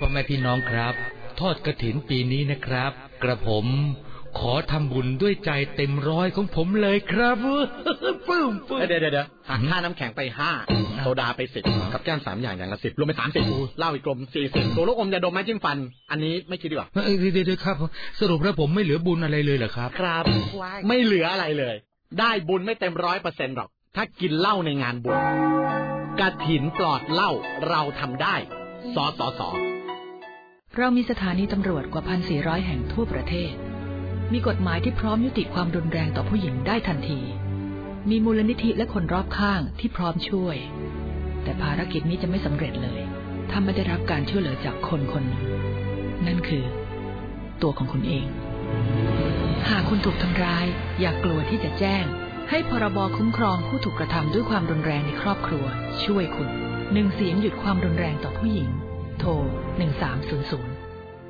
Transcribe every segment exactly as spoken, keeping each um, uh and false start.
อแม่พี่น้องครับทอดกฐินปีนี้นะครับกระผมขอทำบุญด้วยใจเต็มร้อยของผมเลยครับปึ้มปึ้มเดี๋ยวเดี๋ยวหักค่าน้ำแข็งไปห้าโซดาไปสิบกับแก้มสามอย่างอย่างละสิบรวมเป็นสามสิบเหล้าอีกกลมสี่สิบตัวลูกอมยาดมไม้จิ้มฟันอันนี้ไม่คิดดีกว่าเดี๋ยวเดี๋ยวครับสรุปแล้วผมไม่เหลือบุญอะไรเลยเหรอครับครับไม่เหลืออะไรเลยได้บุญไม่เต็มร้อยเปอร์เซ็นต์หรอกถ้ากินเหล้าในงานบุญกฐินปลอดเหล้าเราทำได้สสสเรามีสถานีตำรวจกว่า พันสี่ร้อย แห่งทั่วประเทศมีกฎหมายที่พร้อมยุติความรุนแรงต่อผู้หญิงได้ทันทีมีมูลนิธิและคนรอบข้างที่พร้อมช่วยแต่ภารกิจนี้จะไม่สำเร็จเลยถ้าไม่ได้รับการช่วยเหลือจากคนคนหนึ่งนั่นคือตัวของคุณเองหากคุณถูกทำร้ายอย่ากกลัวที่จะแจ้งให้พรบคุ้มครองผู้ถูกกระทำด้วยความรุนแรงในครอบครัวช่วยคุณหนึ่งเสียงหยุดความรุนแรงต่อผู้หญิงโทรหนึ่งสามศูนย์ศูนย์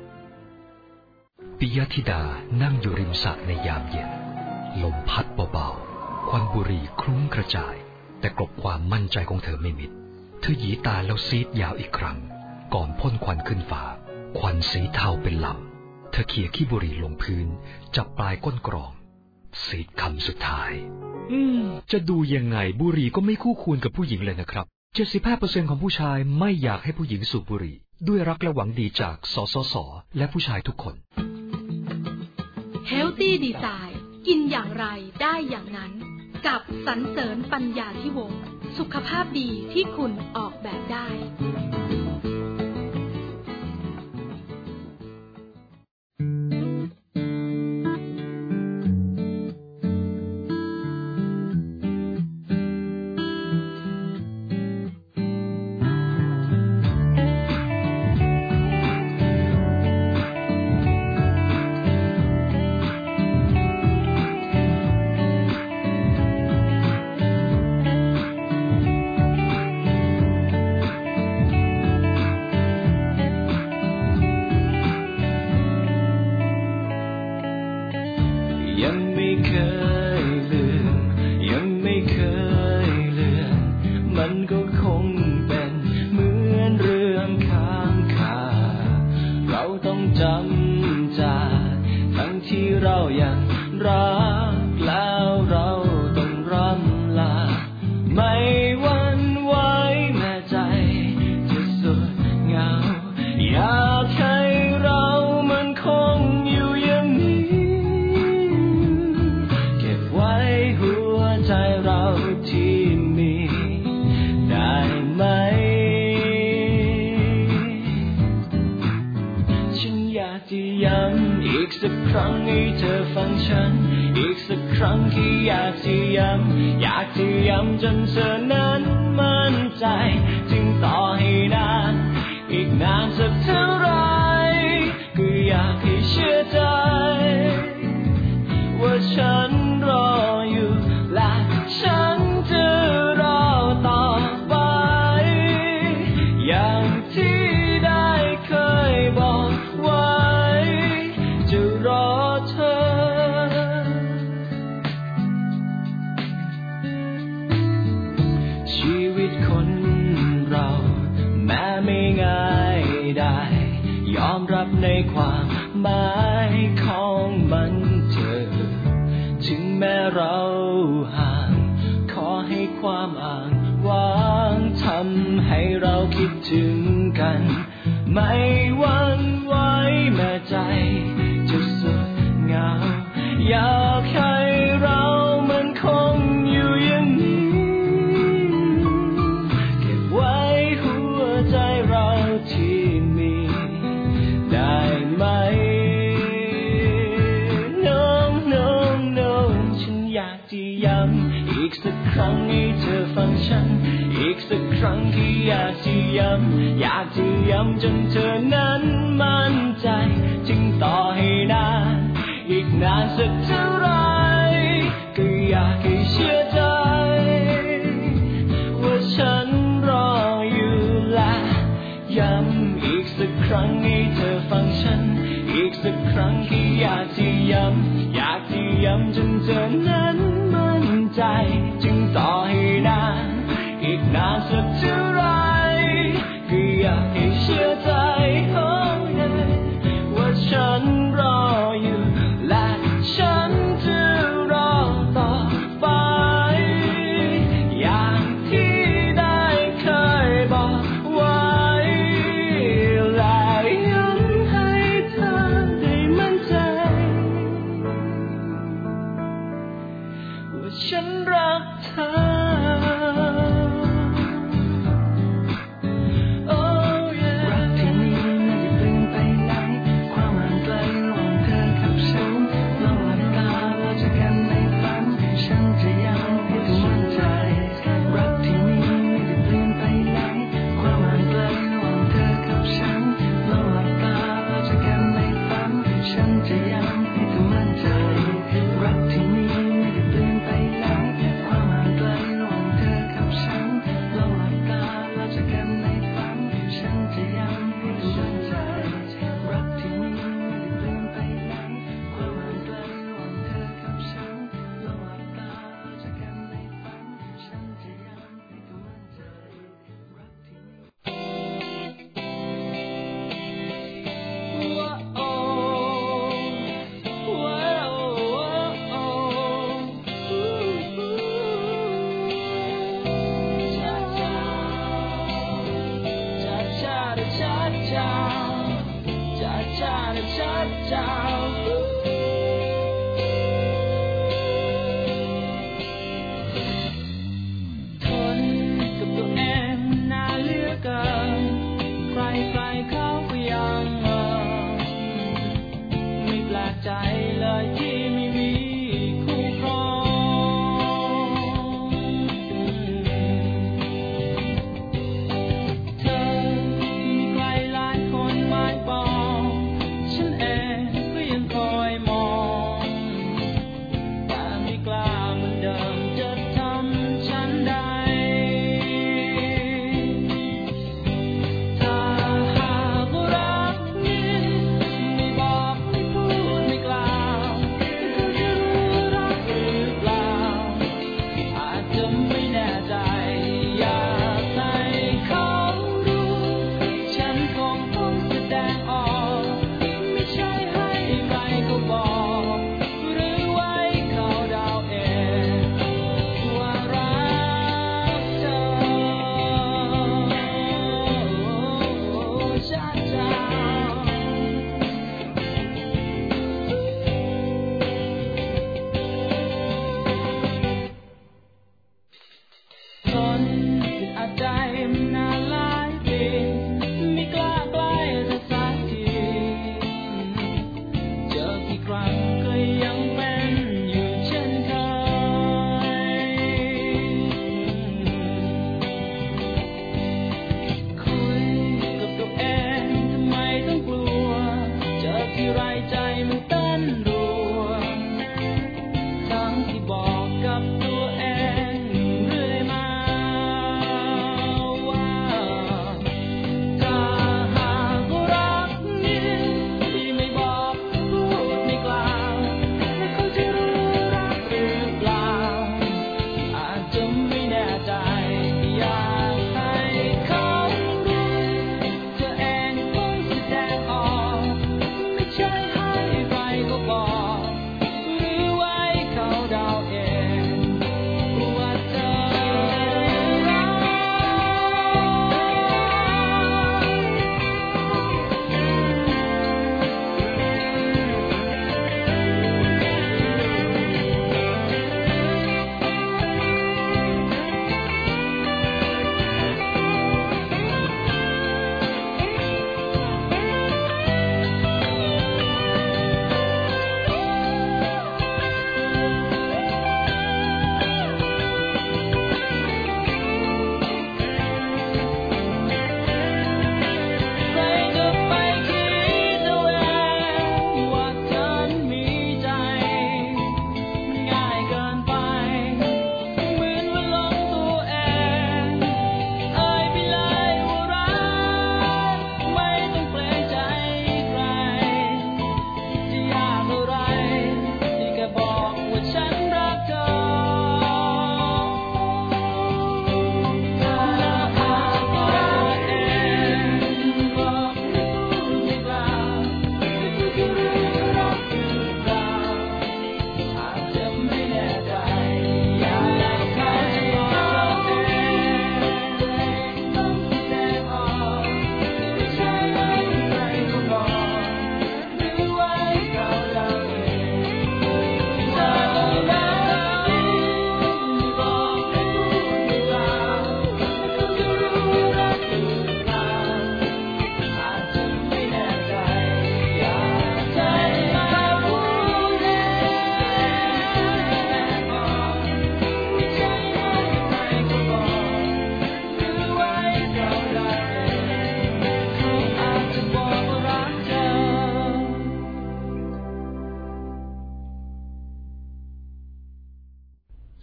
ปิยธิดานั่งอยู่ริมสระในยามเย็นลมพัดเบาๆควันบุหรี่คลุ้งกระจายแต่กลบความมั่นใจของเธอไม่มิดเธอหยีตาแล้วซีดยาวอีกครั้งก่อนพ่นควันขึ้นฟ้าควันสีเทาเป็นลำเธอเขี่ยขี้บุหรี่ลงพื้นจับปลายก้นกรองซีดคำสุดท้ายอืมจะดูยังไงบุหรี่ก็ไม่คู่ควรกับผู้หญิงเลยนะครับ เจ็ดสิบห้าเปอร์เซ็นต์ ของผู้ชายไม่อยากให้ผู้หญิงสูบบุหรี่ด้วยรักและหวังดีจากสสสและผู้ชายทุกคน Healthy Design กินอย่างไรได้อย่างนั้นกับสรรเสริญปัญญาธิวงศ์สุขภาพดีที่คุณออกแบบได้จนเธอนั้นมั่นใจจึงต่อให้นานอีกนานสักเท่าไรก็อยากให้เชื่อใจว่าฉันรออยู่และฉันจะรอต่อไปอย่างที่ได้เคยบอกไว้จะรอเธอยอมรับในความหมายของมันเธอถึงแม้เราห่างขอให้ความอ่างว่างทำให้เราคิดถึงกันไม่หวั่นไหวแม้ใจจะสุดเหงาอยากให้เรามันคงอยู่อย่างนี้เก็บไว้หัวใจเราที่มีได้ไหม no no no ฉันอยากจะย้ำอีกสักครั้งให้เธอฟังฉันอีกสักครั้งที่อยากจะย้ำอยากจะย้ำจนเธอนั้นมั่นใจจึงต่อให้นานอีกนานสักเท่าไรก็อยากให้เชื่อใจว่าฉันรออยู่และย้ำอีกสักครั้งให้เธอฟังฉันอีกสักครั้งที่อยากจะย้ำอยากจะย้ำจนเธอนั้นมั่นใจจึงต่อให้นานอีกนานสักเท่าไรก็อยากให้เชื่อใจ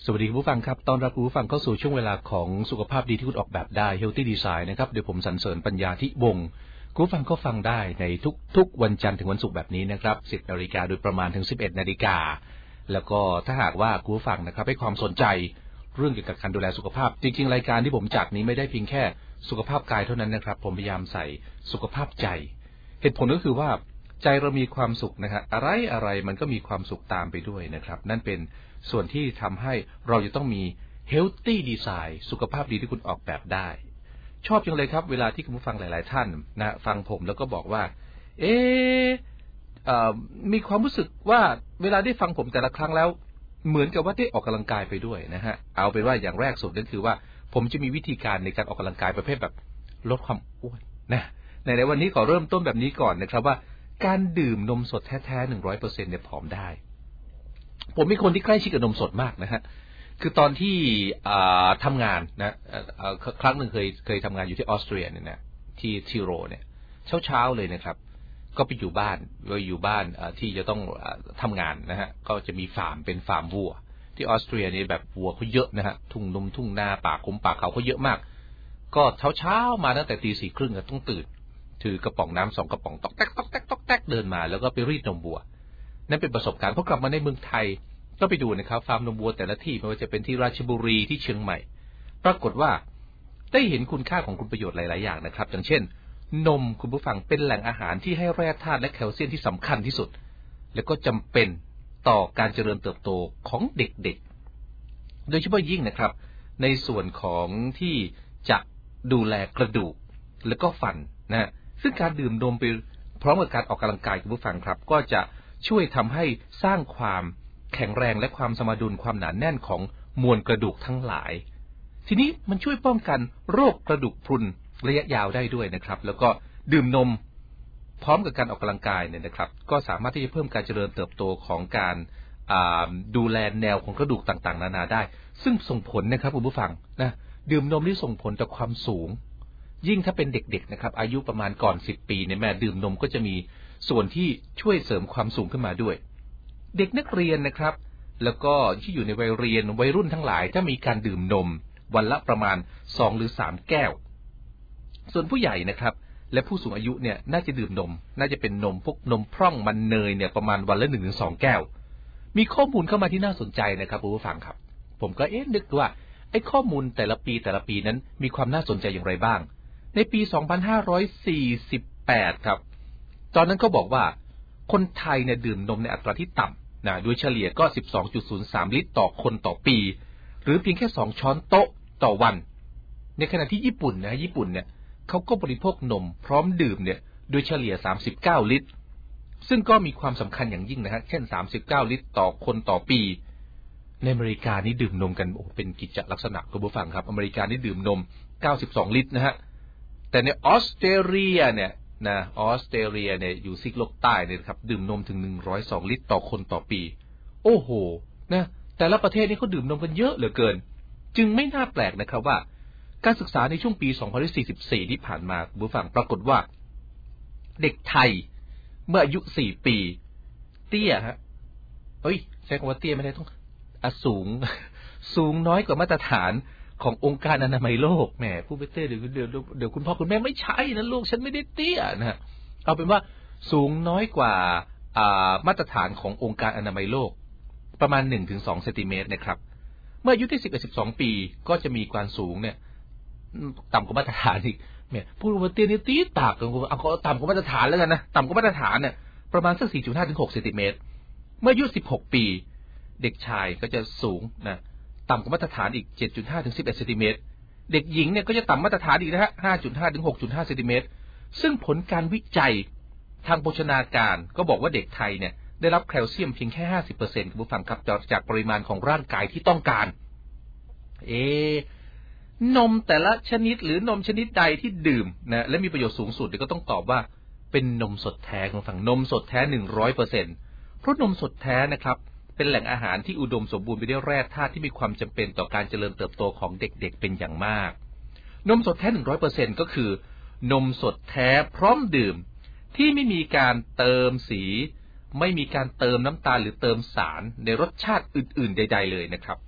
สวัสดีคุณผู้ฟังครับต้อนรับคุณผู้ฟังเข้าสู่ช่วงเวลาของสุขภาพดีที่คุณออกแบบได้ Healthy Design นะครับโดยผมสรรเสริญปัญญาธิวงศ์คุณผู้ฟังก็ฟังได้ในทุกๆวันจันทร์ถึงวันศุกร์แบบนี้นะครับ สิบนาฬิกาโดยประมาณถึง สิบเอ็ดนาฬิกาแล้วก็ถ้าหากว่าคุณผู้ฟังนะครับให้ความสนใจเรื่องเกี่ยวกับการดูแลสุขภาพจริงๆรายการที่ผมจัดนี้ไม่ได้เพียงแค่สุขภาพกายเท่านั้นนะครับผมพยายามใส่สุขภาพใจเหตุผลก็คือว่าใจเรามีความสุขนะครับอะไรอะไรมันก็มีความสุขตามไปด้วยนะครับนั่นเป็นส่วนที่ทำให้เราจะต้องมี healthy design สุขภาพดีที่คุณออกแบบได้ชอบจังเลยครับเวลาที่คุณผู้ฟังหลายๆท่านนะฟังผมแล้วก็บอกว่าเอ๊ะมีความรู้สึกว่าเวลาได้ฟังผมแต่ละครั้งแล้วเหมือนกับว่าได้ออกกำลังกายไปด้วยนะฮะเอาเป็นว่าอย่างแรกสุดนั่นคือว่าผมจะมีวิธีการในการออกกำลังกายประเภทแบบลดความอ้วนนะในในวันนี้ขอเริ่มต้นแบบนี้ก่อนนะครับว่าการดื่มนมสดแท้ๆ หนึ่งร้อยเปอร์เซ็นต์ เนี่ยผอมได้ผมเป็นคนที่ใกล้ชิดกับนมสดมากนะฮะคือตอนที่ทำงานนะครั้งหนึ่งเคยเคยทำงานอยู่ที่ออสเตรียเนี่ยนะที่ทิโรเนี่ยเช้าๆเลยนะครับก็ไปอยู่บ้านไปอยู่บ้านที่จะต้องทำงานนะฮะก็จะมีฟาร์มเป็นฟาร์มวัวที่ออสเตรียนี่แบบวัวเขาเยอะนะฮะทุ่งนมทุ่งนาป่าคุ้มป่าเขาเขาเยอะมากก็เช้าๆมาตั้งแต่ตีสี่ครึ่งต้องตื่นถือกระป๋องน้ำสองกระป๋องตอกแตกตอกแตกตอกแตกเดินมาแล้วก็ไปรีดนมวัวนั่นเป็นประสบการณ์พอกลับมาในเมืองไทยก็ไปดูนะครับฟาร์มนมวัวแต่ละที่ไม่ว่าจะเป็นที่ราชบุรีที่เชียงใหม่ปรากฏว่าได้เห็นคุณค่าของคุณประโยชน์หลายๆอย่างนะครับอย่างเช่นนมคุณผู้ฟังเป็นแหล่งอาหารที่ให้แร่ธาตุและแคลเซียมที่สำคัญที่สุดและก็จำเป็นต่อการเจริญเติบโตของเด็กๆโดยเฉพาะยิ่งนะครับในส่วนของที่จะดูแลกระดูกและก็ฟันนะซึ่งการดื่มนมไปพร้อมกับการออกกำลังกายคุณผู้ฟังครับก็จะช่วยทำให้สร้างความแข็งแรงและความสมดุลความหนาแน่นของมวลกระดูกทั้งหลายทีนี้มันช่วยป้องกันโรคกระดูกพรุนระยะยาวได้ด้วยนะครับแล้วก็ดื่มนมพร้อมกับการออกกำลังกายเนี่ยนะครับก็สามารถที่จะเพิ่มการเจริญเติบโตของการดูแลแนวของกระดูกต่างๆนานาได้ซึ่งส่งผลนะครับคุณผู้ฟังนะดื่มนมนี่ส่งผลต่อความสูงยิ่งถ้าเป็นเด็กๆนะครับอายุประมาณก่อนสิบปีเนี่ยแม่ดื่มนมก็จะมีส่วนที่ช่วยเสริมความสูงขึ้นมาด้วยเด็กนักเรียนนะครับแล้วก็ที่อยู่ในวัยเรียนวัยรุ่นทั้งหลายถ้ามีการดื่มนมวันละประมาณสองหรือสามแก้วส่วนผู้ใหญ่นะครับและผู้สูงอายุเนี่ยน่าจะดื่มนมน่าจะเป็นนมพวกนมพร่องมันเนยเนี่ยประมาณวันละ หนึ่งถึงสอง แก้วมีข้อมูลเข้ามาที่น่าสนใจนะครับผู้ฟังครับผมก็เอ๊ะนึกว่าไอ้ข้อมูลแต่ละปีแต่ละปีนั้นมีความน่าสนใจอย่างไรบ้างในปีสองพันห้าร้อยสี่สิบแปดครับตอนนั้นก็บอกว่าคนไทยเนี่ยดื่มนมในอัตราที่ต่ำนะโดยเฉลี่ยก็ สิบสองจุดศูนย์สาม ลิตรต่อคนต่อปีหรือเพียงแค่สองช้อนโต๊ะต่อวันในขณะที่ญี่ปุ่นนะญี่ปุ่นเนี่ยเขาก็บริโภคนมพร้อมดื่มเนี่ยโดยเฉลี่ยสามสิบเก้าลิตรซึ่งก็มีความสำคัญอย่างยิ่งนะฮะเช่นสามสิบเก้าลิตรต่อคนต่อปีในอเมริกานี่ดื่มนมกันโอ้เป็นกิจลักษณะคุณผู้ฟังครับอเมริกานี่ดื่มนมเก้าสิบสองลิตรนะฮะแต่ในออสเตรเลียเนี่ยนะออสเตรเลียเนี่ยอยู่ซีกโลกใต้เนี่ยครับดื่มนมถึงหนึ่งร้อยสองลิตรต่อคนต่อปีโอ้โหนะแต่ละประเทศนี่เขาดื่มนมกันเยอะเหลือเกินจึงไม่น่าแปลกนะครับว่าการศึกษาในช่วงปีสองพันสี่สิบสี่ที่ผ่านมาคุณผู้ฟังปรากฏว่าเด็กไทยเมื่ออายุสี่ปีเตี้ยฮะเอ้ยใช้คำว่าเตี้ยไม่ได้ต้องอสูงสูงน้อยกว่ามาตรฐานขององค์การอนามัยโลกแหมผู้ไปเตี้ยเดี๋ยวเดี๋ยวเดี๋ยวคุณพ่อคุณแม่ไม่ใช่นะลูกฉันไม่ได้เตี้ยนะฮะเอาเป็นว่าสูงน้อยกว่ามาตรฐานขององค์การอนามัยโลกประมาณ หนึ่งถึงสอง เซนติเมตรนะครับเมื่ออายุที่สิบกับสิบสองปีก็จะมีความสูงเนี่ยต่ำกว่ามาตรฐานอีกเนี่ยผู้ว่าเตี้ยนี่ตีตากกันเอาเขาต่ำกว่ามาตรฐานแล้วกันนะต่ำกว่ามาตรฐานเนี่ยประมาณสัก สี่จุดห้า ถึง หก เซนติเมตรเมื่ออายุสิบหกปีเด็กชายก็จะสูงนะต่ำกว่ามาตรฐานอีก เจ็ดจุดห้า ถึง สิบเอ็ด เซนติเมตรเด็กหญิงเนี่ยก็จะต่ำมาตรฐานอีกนะฮะ ห้าจุดห้า ถึง หกจุดห้า เซนติเมตรซึ่งผลการวิจัยทางโภชนาการก็บอกว่าเด็กไทยเนี่ยได้รับแคลเซียมเพียงแค่ ห้าสิบเปอร์เซ็นต์ คุณผู้ฟังครับจากปริมาณของร่างกายที่ต้องการเอนมแต่ละชนิดหรือนมชนิดใดที่ดื่มนะและมีประโยชน์สูงสุดก็ต้องตอบว่าเป็นนมสดแท้คุณผู้ฟังนมสดแท้ หนึ่งร้อยเปอร์เซ็นต์ เพราะนมสดแท้นะครับเป็นแหล่งอาหารที่อุดมสมบูรณ์ไปด้วยแร่ธาตุที่มีความจำเป็นต่อการเจริญเติบโตของเด็กๆเป็นอย่างมากนมสดแท้ หนึ่งร้อยเปอร์เซ็นต์ ก็คือนมสดแท้พร้อมดื่มที่ไม่มีการเติมสีไม่มีการเติมน้ำตาลหรือเติมสารในรสชาติอื่นๆใดๆเลยนะครับอ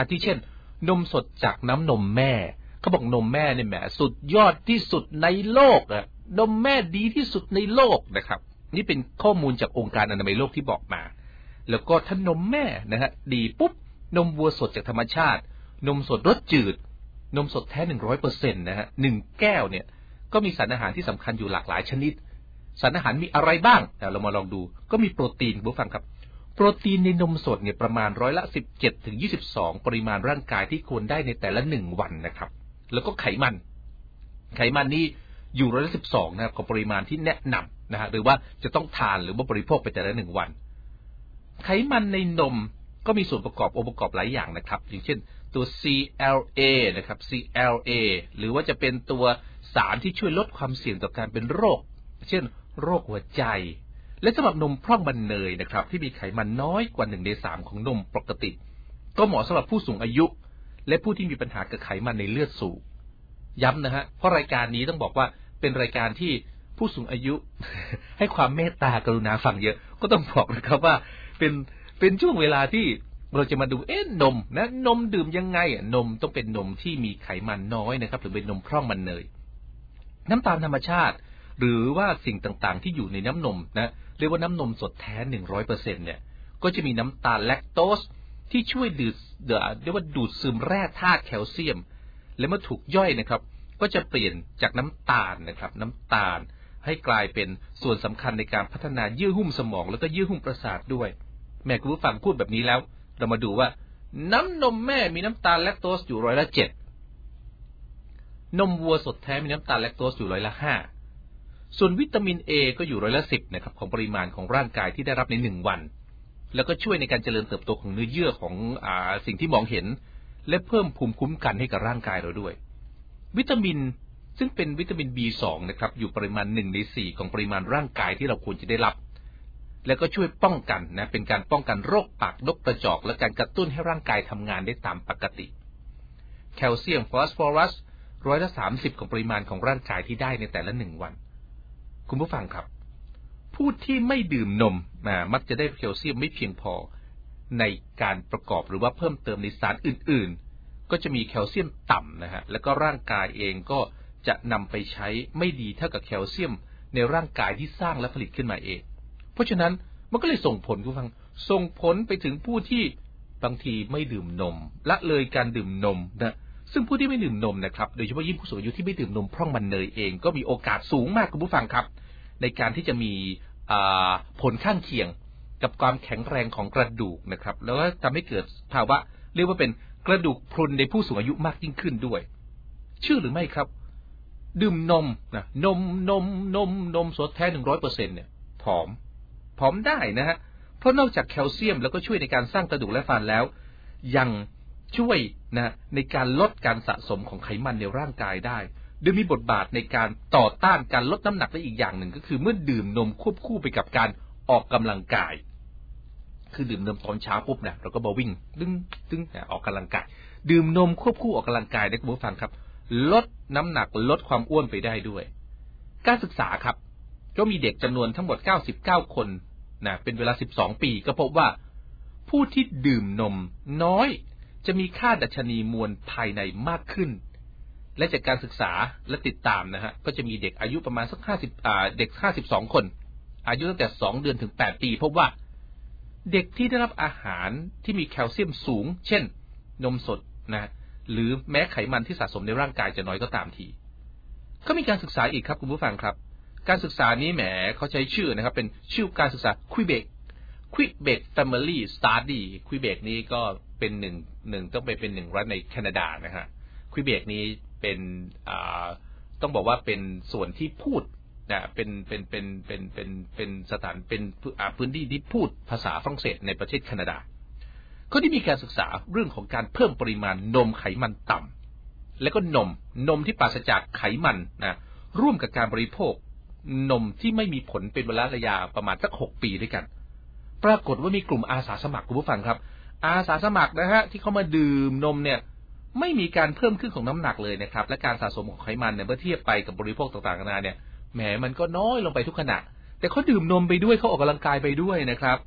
อาทิเช่นนมสดจากน้ำนมแม่เขาบอกนมแม่เนี่ยแหมสุดยอดที่สุดในโลกอะนมแม่ดีที่สุดในโลกนะครับนี่เป็นข้อมูลจากองค์การอนามัยโลกที่บอกมาแล้วก็ถ้านมแม่นะฮะดีปุ๊บนมวัวสดจากธรรมชาตินมสดรสจืดนมสดแท้ หนึ่งร้อยเปอร์เซ็นต์ นะฮะหนึ่งแก้วเนี่ยก็มีสารอาหารที่สำคัญอยู่หลากหลายชนิดสารอาหารมีอะไรบ้างเรามาลองดูก็มีโปรตีนผู้ฟังครับโปรตีนในนมสดเนี่ยประมาณร้อยละสิบเจ็ดถึงยี่สิบสองปริมาณร่างกายที่ควรได้ในแต่ละหนึ่งวันนะครับแล้วก็ไขมันไขมันนี่อยู่ร้อยละสิบสองนะครับของปริมาณที่แนะนำนะฮะหรือว่าจะต้องทานหรือว่าบริโภคไปแต่ละหนึ่งวันไขมันในนมก็มีส่วนประกอบองค์ประกอบหลายอย่างนะครับอย่างเช่นตัว ซี แอล เอ นะครับ ซี แอล เอ หรือว่าจะเป็นตัวสารที่ช่วยลดความเสี่ยงต่อการเป็นโรคเช่นโรคหัวใจและสำหรับนมพร่องบรรเนยนะครับที่มีไขมันน้อยกว่าหนึ่งในสามของนมปกติก็เหมาะสำหรับผู้สูงอายุและผู้ที่มีปัญหากับไขมันในเลือดสูงย้ำนะฮะเพราะรายการนี้ต้องบอกว่าเป็นรายการที่ผู้สูงอายุ ให้ความเมตตากรุณาฟังเยอะก็ต้องบอกนะครับว่าเป็นเป็นช่วงเวลาที่เราจะมาดูเอ๊ะนมนะนมดื่มยังไงอ่ะนมต้องเป็นนมที่มีไขมันน้อยนะครับหรือเป็นนมพร่องบรรเนยน้ำตาลธรรมชาติหรือว่าสิ่งต่างๆที่อยู่ในน้ำนมนะเรียกว่าน้ำนมสดแท้ หนึ่งร้อยเปอร์เซ็นต์ เนี่ยก็จะมีน้ำตาลแลคโตสที่ช่วยดูดเรียกว่าดูดซึมแร่ธาตุแคลเซียมและเมื่อถูกย่อยนะครับก็จะเปลี่ยนจากน้ำตาลนะครับน้ำตาลให้กลายเป็นส่วนสำคัญในการพัฒนาเยื่อหุ้มสมองแล้วก็เยื่อหุ้มประสาทด้วยแม่คุณผู้ฟังพูดแบบนี้แล้วเรามาดูว่าน้ำนมแม่มีน้ำตาลแลคโตสอยู่ร้อยละเจ็ดนมวัวสดแท้มีน้ำตาลแลคโตสอยู่ร้อยละห้าส่วนวิตามิน A ก็อยู่ร้อยละสิบนะครับของปริมาณของร่างกายที่ได้รับในหนึ่งวันแล้วก็ช่วยในการเจริญเติบโตของเนื้อเยื่อของอ่าสิ่งที่มองเห็นและเพิ่มภูมิคุ้มกันให้กับร่างกายเราด้วยวิตามินซึ่งเป็นวิตามิน บี สอง นะครับอยู่ปริมาณหนึ่งในสี่ของปริมาณร่างกายที่เราควรจะได้รับแล้วก็ช่วยป้องกันนะเป็นการป้องกันโรคปากนกกระจอกและการกระตุ้นให้ร่างกายทำงานได้ตามปกติแคลเซียมฟอสฟอรัสร้อยละสามสิบของปริมาณของร่างกายที่ได้ในแต่ละหนึ่งวันคุณผู้ฟังครับผู้ที่ไม่ดื่มนมมักจะได้แคลเซียมไม่เพียงพอในการประกอบหรือว่าเพิ่มเติมในสารอื่นๆก็จะมีแคลเซียมต่ำนะฮะแล้วก็ร่างกายเองก็จะนำไปใช้ไม่ดีเท่ากับแคลเซียมในร่างกายที่สร้างและผลิตขึ้นมาเองเพราะฉะนั้นมันก็เลยส่งผลคุณฟังส่งผลไปถึงผู้ที่บางทีไม่ดื่มนมละเลยการดื่มนมนะซึ่งผู้ที่ไม่ดื่มนมนะครับโดยเฉพาะยิ่งผู้สูงอายุที่ไม่ดื่มนมพร่องบรรเนยเองก็มีโอกาสสูงมากคุณผู้ฟังครับในการที่จะมีผลข้างเคียงกับความแข็งแรงของกระดูกนะครับแล้วก็ทำให้เกิดภาวะเรียกว่าเป็นกระดูกพรุนในผู้สูงอายุมากยิ่งขึ้นด้วยเชื่อหรือไม่ครับดื่มนมนะนมนมนมนมสดแท้ หนึ่งร้อยเปอร์เซ็นต์ เนี่ยผอมผอมได้นะฮะเพราะนอกจากแคลเซียมแล้วก็ช่วยในการสร้างกระดูกและฟันแล้วยังช่วยนะในการลดการสะสมของไขมันในร่างกายได้โดยมีบทบาทในการต่อต้านการลดน้ำหนักได้อีกอย่างหนึ่งก็คือเมื่อดื่มนมควบคู่ไปกับการออกกำลังกายคือดื่มนมตอนเช้าปุ๊บเนี่ยเราก็มาวิ่งดึงดึงออกกำลังกายดื่มนมควบคู่ออกกำลังกายได้คุณผู้ฟังครับลดน้ำหนักลดความอ้วนไปได้ด้วยการศึกษาครับก็มีเด็กจำนวนทั้งหมดเก้าสิบเก้าคนนะเป็นเวลาสิบสองปีก็พบว่าผู้ที่ดื่มนมน้อยจะมีค่าดัชนีมวลภายในมากขึ้นและจากการศึกษาและติดตามนะฮะก็จะมีเด็กอายุประมาณสักห้าสิบอ่าเด็กห้าสิบสองคนอายุตั้งแต่สองเดือนถึงแปดปีพบว่าเด็กที่ได้รับอาหารที่มีแคลเซียมสูงเช่นนมสดนะหรือแม้ไขมันที่สะสมในร่างกายจะน้อยก็ตามทีก็มีการศึกษาอีกครับคุณผู้ฟังครับการศึกษานี้แหมเขาใช้ชื่อนะครับเป็นชื่อการศึกษาควิเบกควิเบก Family Study ควิเบกนี้ก็เป็นหนึ่งหนึ่งต้องไปเป็นหนึ่งรัฐในแคนาดานะฮะควิเบกนี้เป็นอ่าต้องบอกว่าเป็นส่วนที่พูดนะเป็นเป็นเป็นเป็นเป็นเป็นสถานเป็นพื้นที่ที่พูดภาษาฝรั่งเศสในประเทศแคนาดาเขาได้มีการศึกษาเรื่องของการเพิ่มปริมาณนมไขมันต่ำและก็นมนมที่ปราศจากไขมันนะร่วมกับการบริโภคนมที่ไม่มีผลเป็นเวลาระยะประมาณสักหกปีด้วยกันปรากฏว่ามีกลุ่มอาสาสมัครคุณผู้ฟังครับอาสาสมัครนะฮะที่เขามาดื่มนมเนี่ยไม่มีการเพิ่มขึ้นของน้ำหนักเลยนะครับและการสะสมของไขมันเนี่ยเมื่อเทียบไปกับบริโภคต่างๆนานาเนี่ยแหมมันก็น้อยลงไปทุกขณะแต่เขาดื่มนมไปด้วยเขาออกกำลังกายไปด้วยนะครับ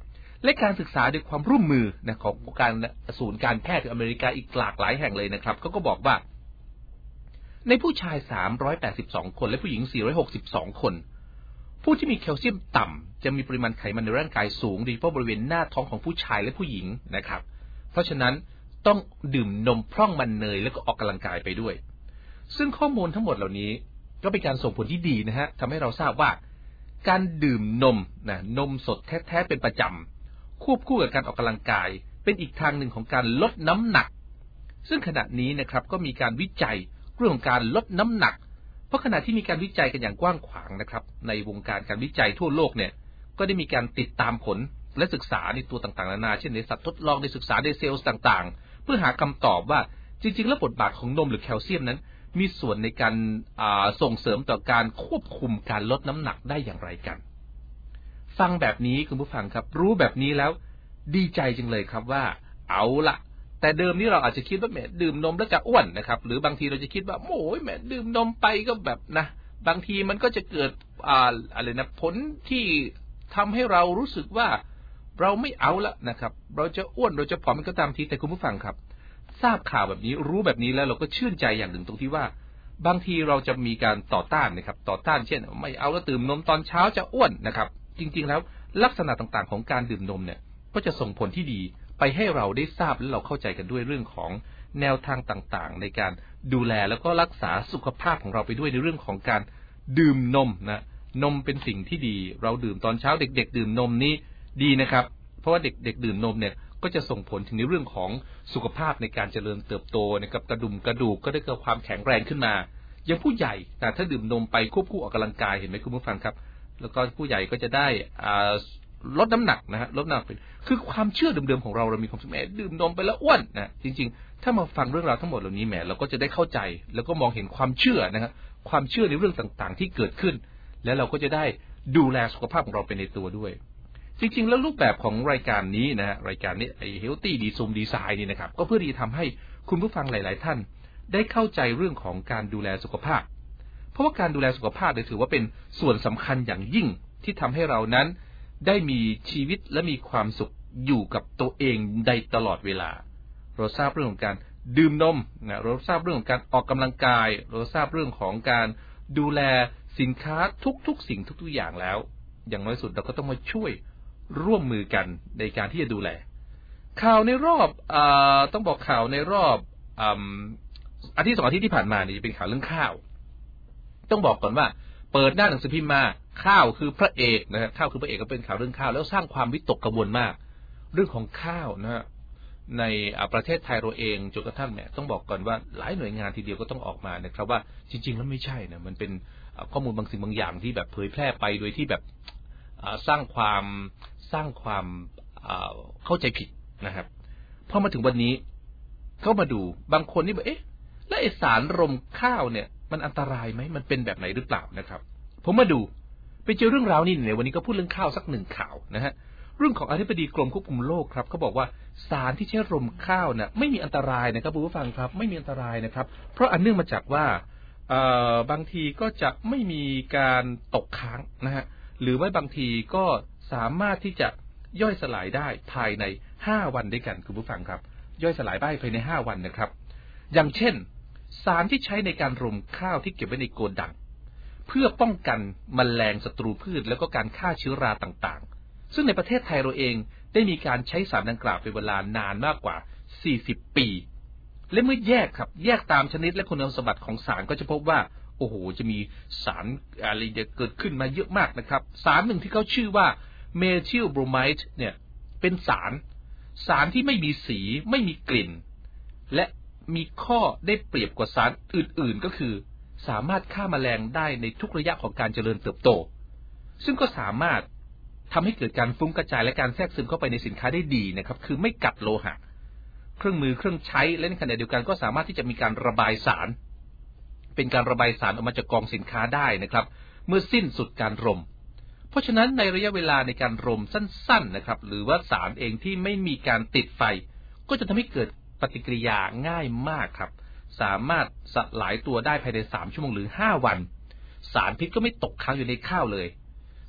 และการศึกษาด้วยความร่วมมือนะของการศูนย์การแพทย์อเมริกาอีกหลากหลายแห่งเลยนะครับเขาก็บอกว่าในผู้ชายสามร้อยแปดสิบสองคนและผู้หญิงสี่ร้อยหกสิบสองคนผู้ที่มีแคลเซียมต่ำจะมีปริมาณไขมันในร่างกายสูงโดยเฉพาะบริเวณหน้าท้องของผู้ชายและผู้หญิงนะครับเพราะฉะนั้นต้องดื่มนมพร่องมันเนยแล้วก็ออกกำลังกายไปด้วยซึ่งข้อมูลทั้งหมดเหล่านี้ก็เป็นการส่งผลที่ดีนะฮะทำให้เราทราบว่าการดื่มนมนะนมสดแท้ๆเป็นประจำควบคู่กับการออกกำลังกายเป็นอีกทางหนึ่งของการลดน้ำหนักซึ่งขณะนี้นะครับก็มีการวิจัยเรื่องของการลดน้ำหนักเพราะขณะที่มีการวิจัยกันอย่างกว้างขวางนะครับในวงการการวิจัยทั่วโลกเนี่ยก็ได้มีการติดตามผลและศึกษาในตัวต่างๆนานาเช่นในสัตว์ทดลองในศึกษาในเซลล์ต่างๆเพื่อหาคำตอบว่าจริงๆแล้วบทบาทของนมหรือแคลเซียมนั้นมีส่วนในการส่งเสริมต่อการควบคุมการลดน้ำหนักได้อย่างไรกันฟังแบบนี้คุณผู้ฟังครับรู้แบบนี้แล้วดีใจจังเลยครับว่าเอาละแต่เดิมนี้เราอาจจะคิดว่าแหมดื่มนมแล้วจะอ้วนนะครับหรือบางทีเราจะคิดว่าโอ้ยแหมดื่มนมไปก็แบบนะบางทีมันก็จะเกิดอ่าอะไรนะผลที่ทำให้เรารู้สึกว่าเราไม่เอาละนะครับเราจะอ้วนเราจะผอมมันก็ตามทีแต่คุณผู้ฟังครับทราบข่าวแบบนี้รู้แบบนี้แล้วเราก็ชื่นใจอย่างหนึ่งตรงที่ว่าบางทีเราจะมีการต่อต้านนะครับต่อต้านเช่นไม่เอาแล้วดื่มนมตอนเช้าจะอ้วนนะครับจริงๆแล้วลักษณะต่างๆของการดื่มนมเนี่ยก็จะส่งผลที่ดีไปให้เราได้ทราบและเราเข้าใจกันด้วยเรื่องของแนวทางต่างๆในการดูแลแล้วก็รักษาสุขภาพของเราไปด้วยในเรื่องของการดื่มนมนะนมเป็นสิ่งที่ดีเราดื่มตอนเช้าเด็กๆดื่มนมนี้ดีนะครับเพราะว่าเด็กๆดื่มนมเนี่ยก็จะส่งผลถึงในเรื่องของสุขภาพในการเจริญเติบโตนะครับกระดุมกระดูกก็ได้เกิดความแข็งแรงขึ้นมาอย่างผู้ใหญ่แต่ถ้าดื่มนมไปควบคู่ออกกำลังกายเห็นไหมคุณผู้ฟังครับแล้วก็ผู้ใหญ่ก็จะได้ลดน้ำหนักนะฮะลดน้ำหนักเป็นคือความเชื่อเดิมๆของเราเรามีความสมัยดื่มนมไปแล้วอ้วนนะจริงๆถ้ามาฟังเรื่องราวทั้งหมดเหล่านี้แหมเราก็จะได้เข้าใจแล้วก็มองเห็นความเชื่อนะครับความเชื่อในเรื่องต่างๆที่เกิดขึ้นแล้วเราก็จะได้ดูแลสุขภาพของเราไปในตัวด้วยจริงๆแล้วรูปแบบของรายการนี้นะฮะรายการนี้ไอ้ Healthy Design นี่นะครับก็เพื่อที่จะทำให้คุณผู้ฟังหลายๆท่านได้เข้าใจเรื่องของการดูแลสุขภาพเพราะว่าการดูแลสุขภาพเนี่ยถือว่าเป็นส่วนสำคัญอย่างยิ่งที่ทำให้เรานั้นได้มีชีวิตและมีความสุขอยู่กับตัวเองได้ตลอดเวลาเราทราบเรื่องของการดื่มนมนะเราทราบเรื่องของการออกกำลังกายเราทราบเรื่องของการดูแลสินค้าทุกๆสิ่งทุกๆอย่างแล้วอย่างน้อยสุดเราก็ต้องมาช่วยร่วมมือกันในการที่จะดูแลข่าวในรอบอต้องบอกข่าวในรอบอาทิตย์สองอาทิตย์ที่ผ่านมานี่เป็นข่าวเรื่องข้าวต้องบอกก่อนว่าเปิดหน้าหนังสือพิมพ์มาข้าวคือพระเอกนะฮะข้าวคือพระเอกก็เป็นข่าวเรื่องข้าวแล้วสร้างความวิตกกังวลมากเรื่องของข้าวนะฮะในประเทศไทยเราเองจนกระทั่งเนี่ยต้องบอกก่อนว่าหลายหน่วยงานทีเดียวก็ต้องออกมานะครับว่าจริงๆแล้วไม่ใช่นะมันเป็นข้อมูลบางสิ่งบางอย่างที่แบบเผยแพร่ไปโดยที่แบบสร้างความสร้างความเข้าใจผิดนะครับพอมาถึงวันนี้ก็มาดูบางคนนี่บอกเอ๊ะแล้วไอสารรมข้าวเนี่ยมันอันตรายไหมมันเป็นแบบไหนหรือเปล่านะครับผมมาดูไปเจอเรื่องราวนี่ในวันนี้ก็พูดเรื่องข้าวสักหนึ่งข่าวนะฮะเรื่องของอธิบดีกรมควบคุมโรคครับเขาบอกว่าสารที่ใช้รมข้าวน่ะไม่มีอันตรายนะครับผู้ฟังครับไม่มีอันตรายนะครับเพราะอันเนื่องมาจากว่าบางทีก็จะไม่มีการตกค้างนะฮะหรือว่าบางทีก็สามารถที่จะย่อยสลายได้ภายในห้าวันด้วยกันคุณผู้ฟังครับย่อยสลายได้ภายในห้าวันนะครับอย่างเช่นสารที่ใช้ในการรมข้าวที่เก็บไว้ในโกดังเพื่อป้องกันแมลงศัตรูพืชแล้วก็การฆ่าเชื้อราต่างๆซึ่งในประเทศไทยเราเองได้มีการใช้สารดังกล่าวเป็นเวลานานมากกว่าสี่สิบปีและเมื่อแยกครับแยกตามชนิดและคุณสมบัติของสารก็จะพบว่าโอ้โหจะมีสารอะไรเกิดขึ้นมาเยอะมากนะครับสารหนึ่งที่เขาชื่อว่าเมทิลโบรไมด์เนี่ยเป็นสารสารที่ไม่มีสีไม่มีกลิ่นและมีข้อได้เปรียบกว่าสารอื่นๆก็คือสามารถฆ่าแมลงได้ในทุกระยะของการเจริญเติบโตซึ่งก็สามารถทำให้เกิดการฟุ้งกระจายและการแทรกซึมเข้าไปในสินค้าได้ดีนะครับคือไม่กัดโลหะเครื่องมือเครื่องใช้และในขณะเดียวกันก็สามารถที่จะมีการระบายสารเป็นการระบายสารออกมาจากกองสินค้าได้นะครับเมื่อสิ้นสุดการรมเพราะฉะนั้นในระยะเวลาในการรมสั้นๆนะครับหรือว่าสารเองที่ไม่มีการติดไฟก็จะทำให้เกิดปฏิกิริยาง่ายมากครับสามารถสลายตัวได้ภายในสามชั่วโมงหรือห้าวันสารพิษก็ไม่ตกค้างอยู่ในข้าวเลย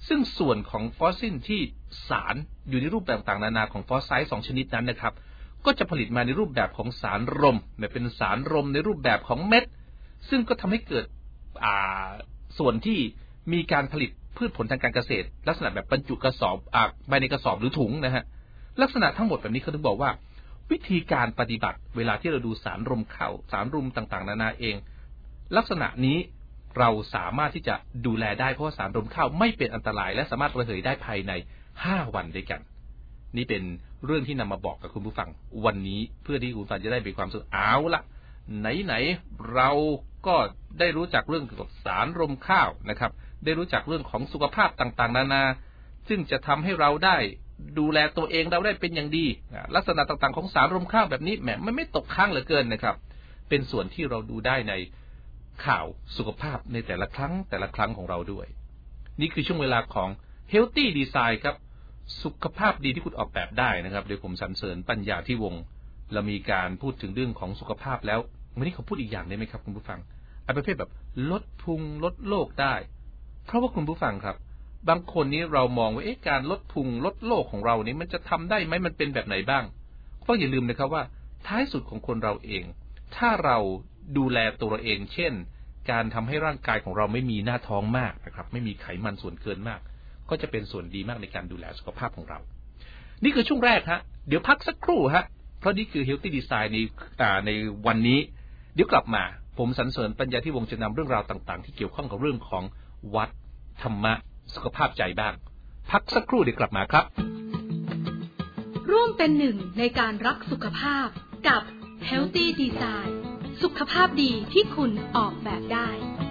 ซึ่งส่วนของฟอสซิลที่สารอยู่ในรูปแบบต่างๆนานาของฟอสไซต์สองชนิดนั้นนะครับก็จะผลิตมาในรูปแบบของสารรมแบบเป็นสารรมในรูปแบบของเม็ดซึ่งก็ทำให้เกิดอ่าส่วนที่มีการผลิตพืชผลทางการเกษตรลักษณะแบบบรรจุกระสอบอ่าไปในกระสอบหรือถุงนะฮะลักษณะทั้งหมดแบบนี้เขาถึงบอกว่าวิธีการปฏิบัติเวลาที่เราดูสารรมข้าวสารรมต่างๆนานาเองลักษณะนี้เราสามารถที่จะดูแลได้เพราะว่าสารรมข้าวไม่เป็นอันตรายและสามารถระเหยได้ภายในห้าวันด้วยกันนี่เป็นเรื่องที่นำมาบอกกับคุณผู้ฟังวันนี้เพื่อที่คุณผู้ฟังจะได้มีความสุขเอาละไหนๆเราก็ได้รู้จักเรื่องเกี่ยวกับสารรมข้าวนะครับได้รู้จักเรื่องของสุขภาพต่างๆนานาซึ่งจะทำให้เราได้ดูแลตัวเองเราได้เป็นอย่างดีลักษณะต่างๆของสารรมข้าวแบบนี้แหมมันไม่ตกค้างเหลือเกินนะครับเป็นส่วนที่เราดูได้ในข่าวสุขภาพในแต่ละครั้งแต่ละครั้งของเราด้วยนี่คือช่วงเวลาของ Healthy Design ครับสุขภาพดีที่คุณออกแบบได้นะครับโดยผมสรรเสริญปัญญาที่วงเรามีการพูดถึงเรื่องของสุขภาพแล้ววันนี้เขาพูดอีกอย่างได้ไหมครับคุณผู้ฟังไอ้ประเภทแบบลดพุงลดโรคได้เพราะว่าคุณผู้ฟังครับบางคนนี้เรามองว่าเอ๊ะการลดพุงลดโรคของเรานี้มันจะทำได้ไหมมันเป็นแบบไหนบ้างก็อย่าลืมนะครับว่าท้ายสุดของคนเราเองถ้าเราดูแลตัวเราเองเช่นการทำให้ร่างกายของเราไม่มีหน้าท้องมากนะครับไม่มีไขมันส่วนเกินมากก็จะเป็นส่วนดีมากในการดูแลสุขภาพของเรานี่คือช่วงแรกฮะเดี๋ยวพักสักครู่ฮะเพราะนี่คือ Healthy Design ในอ่าในวันนี้เดี๋ยวกลับมาผมสรรเสริญปัญญาที่วงจะนำเรื่องราวต่างๆที่เกี่ยวข้องกับเรื่องของวัดธรรมะสุขภาพใจบ้างพักสักครู่เดี๋ยวกลับมาครับร่วมเป็นหนึ่งในการรักสุขภาพกับ Healthy Design สุขภาพดีที่คุณออกแบบได้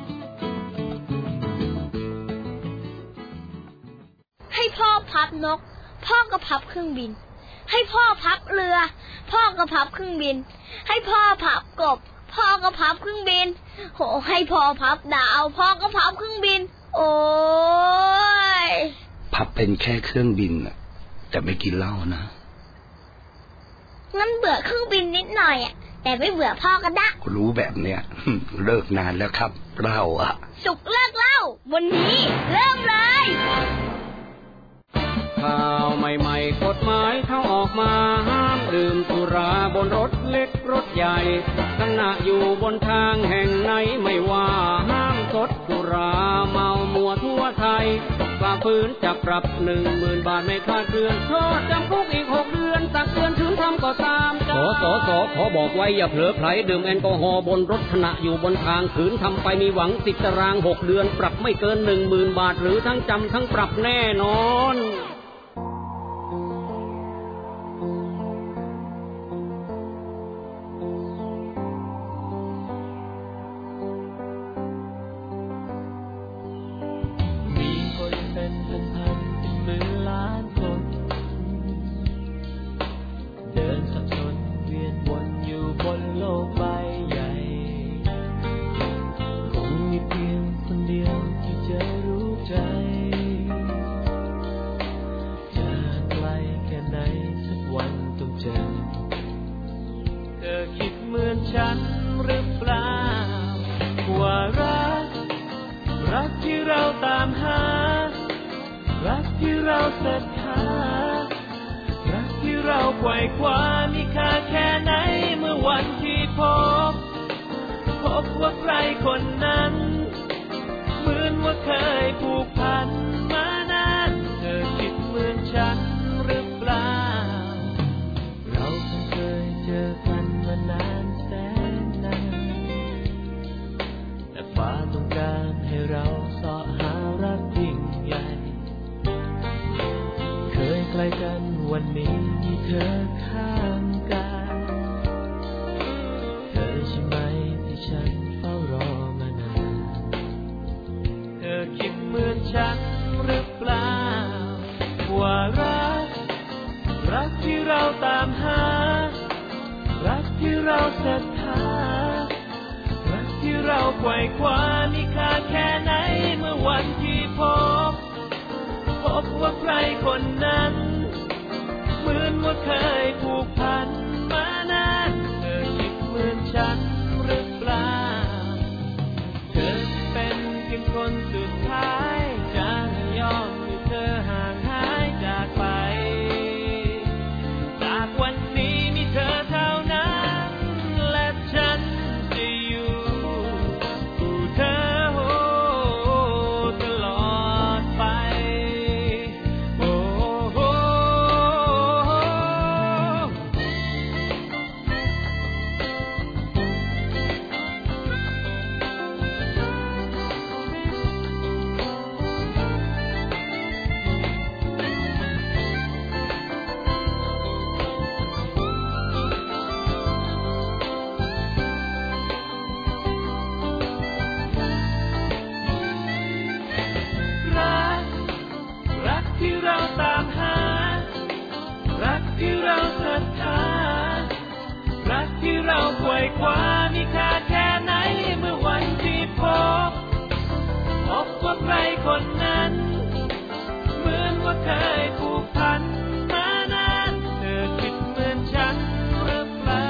ให้พ่อพับนกพ่อก็พับเครื่องบินให้พ่อพับเรือพ่อก็พับเครื่องบินให้พ่อพับกบพ่อก็พับเครื่องบินโหให้พ่อพับดาวพ่อก็พับเครื่องบินโอ้ยพับเป็นแค่เครื่องบินน่ะแต่ไม่กินเหล้านะงั้นเบื่อเครื่องบินนิดหน่อยอ่ะแต่ไม่เบื่อพ่อก็ได้รู้แบบเนี้ยเลิกนานแล้วครับเหล้าอ่ะสุกเลิกเหล้าวันนี้เริ่มเลยข่าวใหม่ๆกฎหมายเข้าออกมาห้ามดื่มสุราบนรถเล็กรถใหญ่ขณะอยู่บนทางแห่งไหนไม่ว่าห้ามสดสุราเมามัวทั่วไทยฝ่าฝืนจับปรับหนึ่งหมื่นบาทไม่คาดเคลื่อนโทษจำคุกอีกหกเดือนตักเตือนถึงทำก็ตามสสสขอบอกไว้อย่าเผลอไผลดื่มแอลกอฮอล์บนรถขณะอยู่บนทางขืนทำไปมีหวังติดตารางหกเดือนปรับไม่เกินหนึ่งหมื่นบาทหรือทั้งจำทั้งปรับแน่นอนคนสุดท้ายจะยอมกว่ามีค่าแค่ไหนเมื่อวันที่พบพบว่าใครคนนั้นเหมือนว่าเคยผูกพันมานานเธอคิดเหมือนฉันหรือเปล่า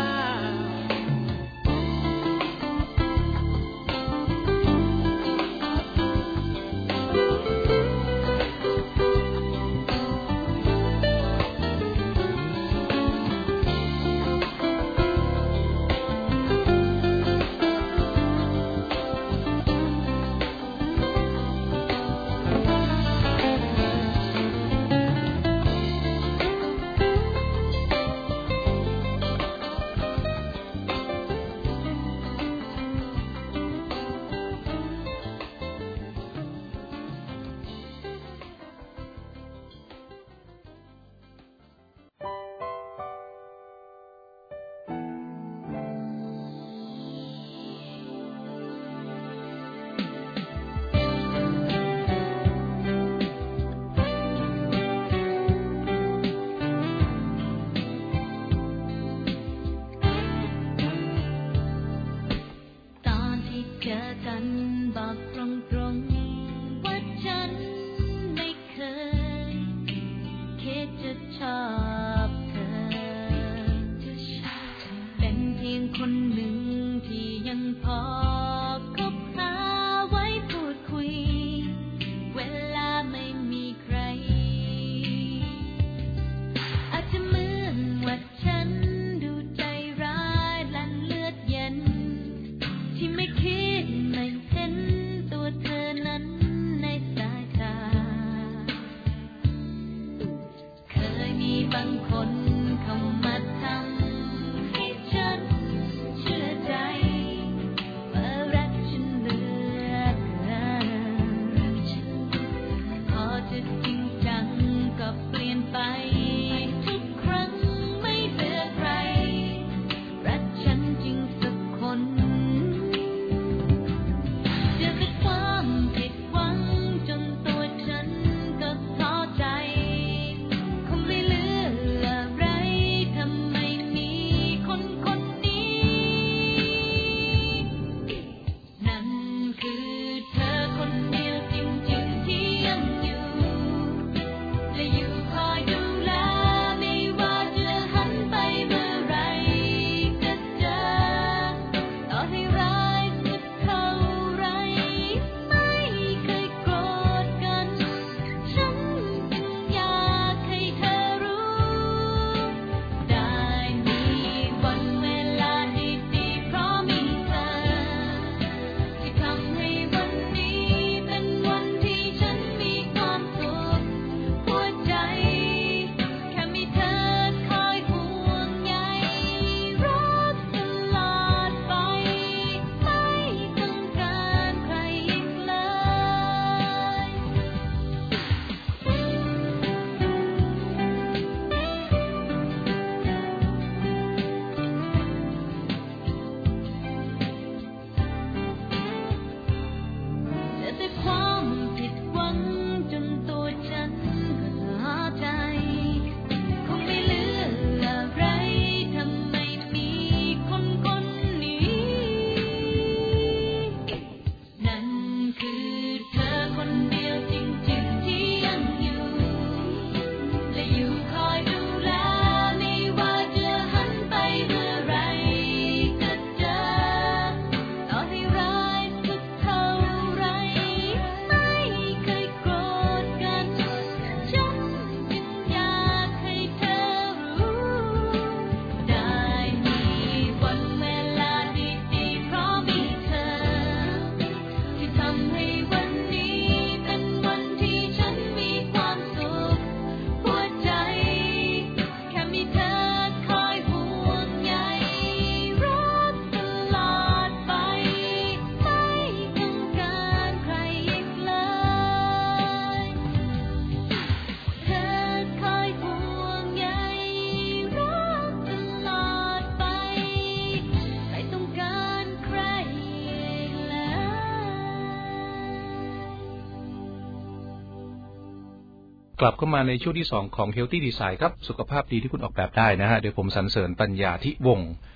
กลับเข้ามาในช่วงที่สองของ Healthy Design ครับสุขภาพดีที่คุณออกแบบได้นะฮะโดยผมสรรเสริญปัญญาธิวงศ์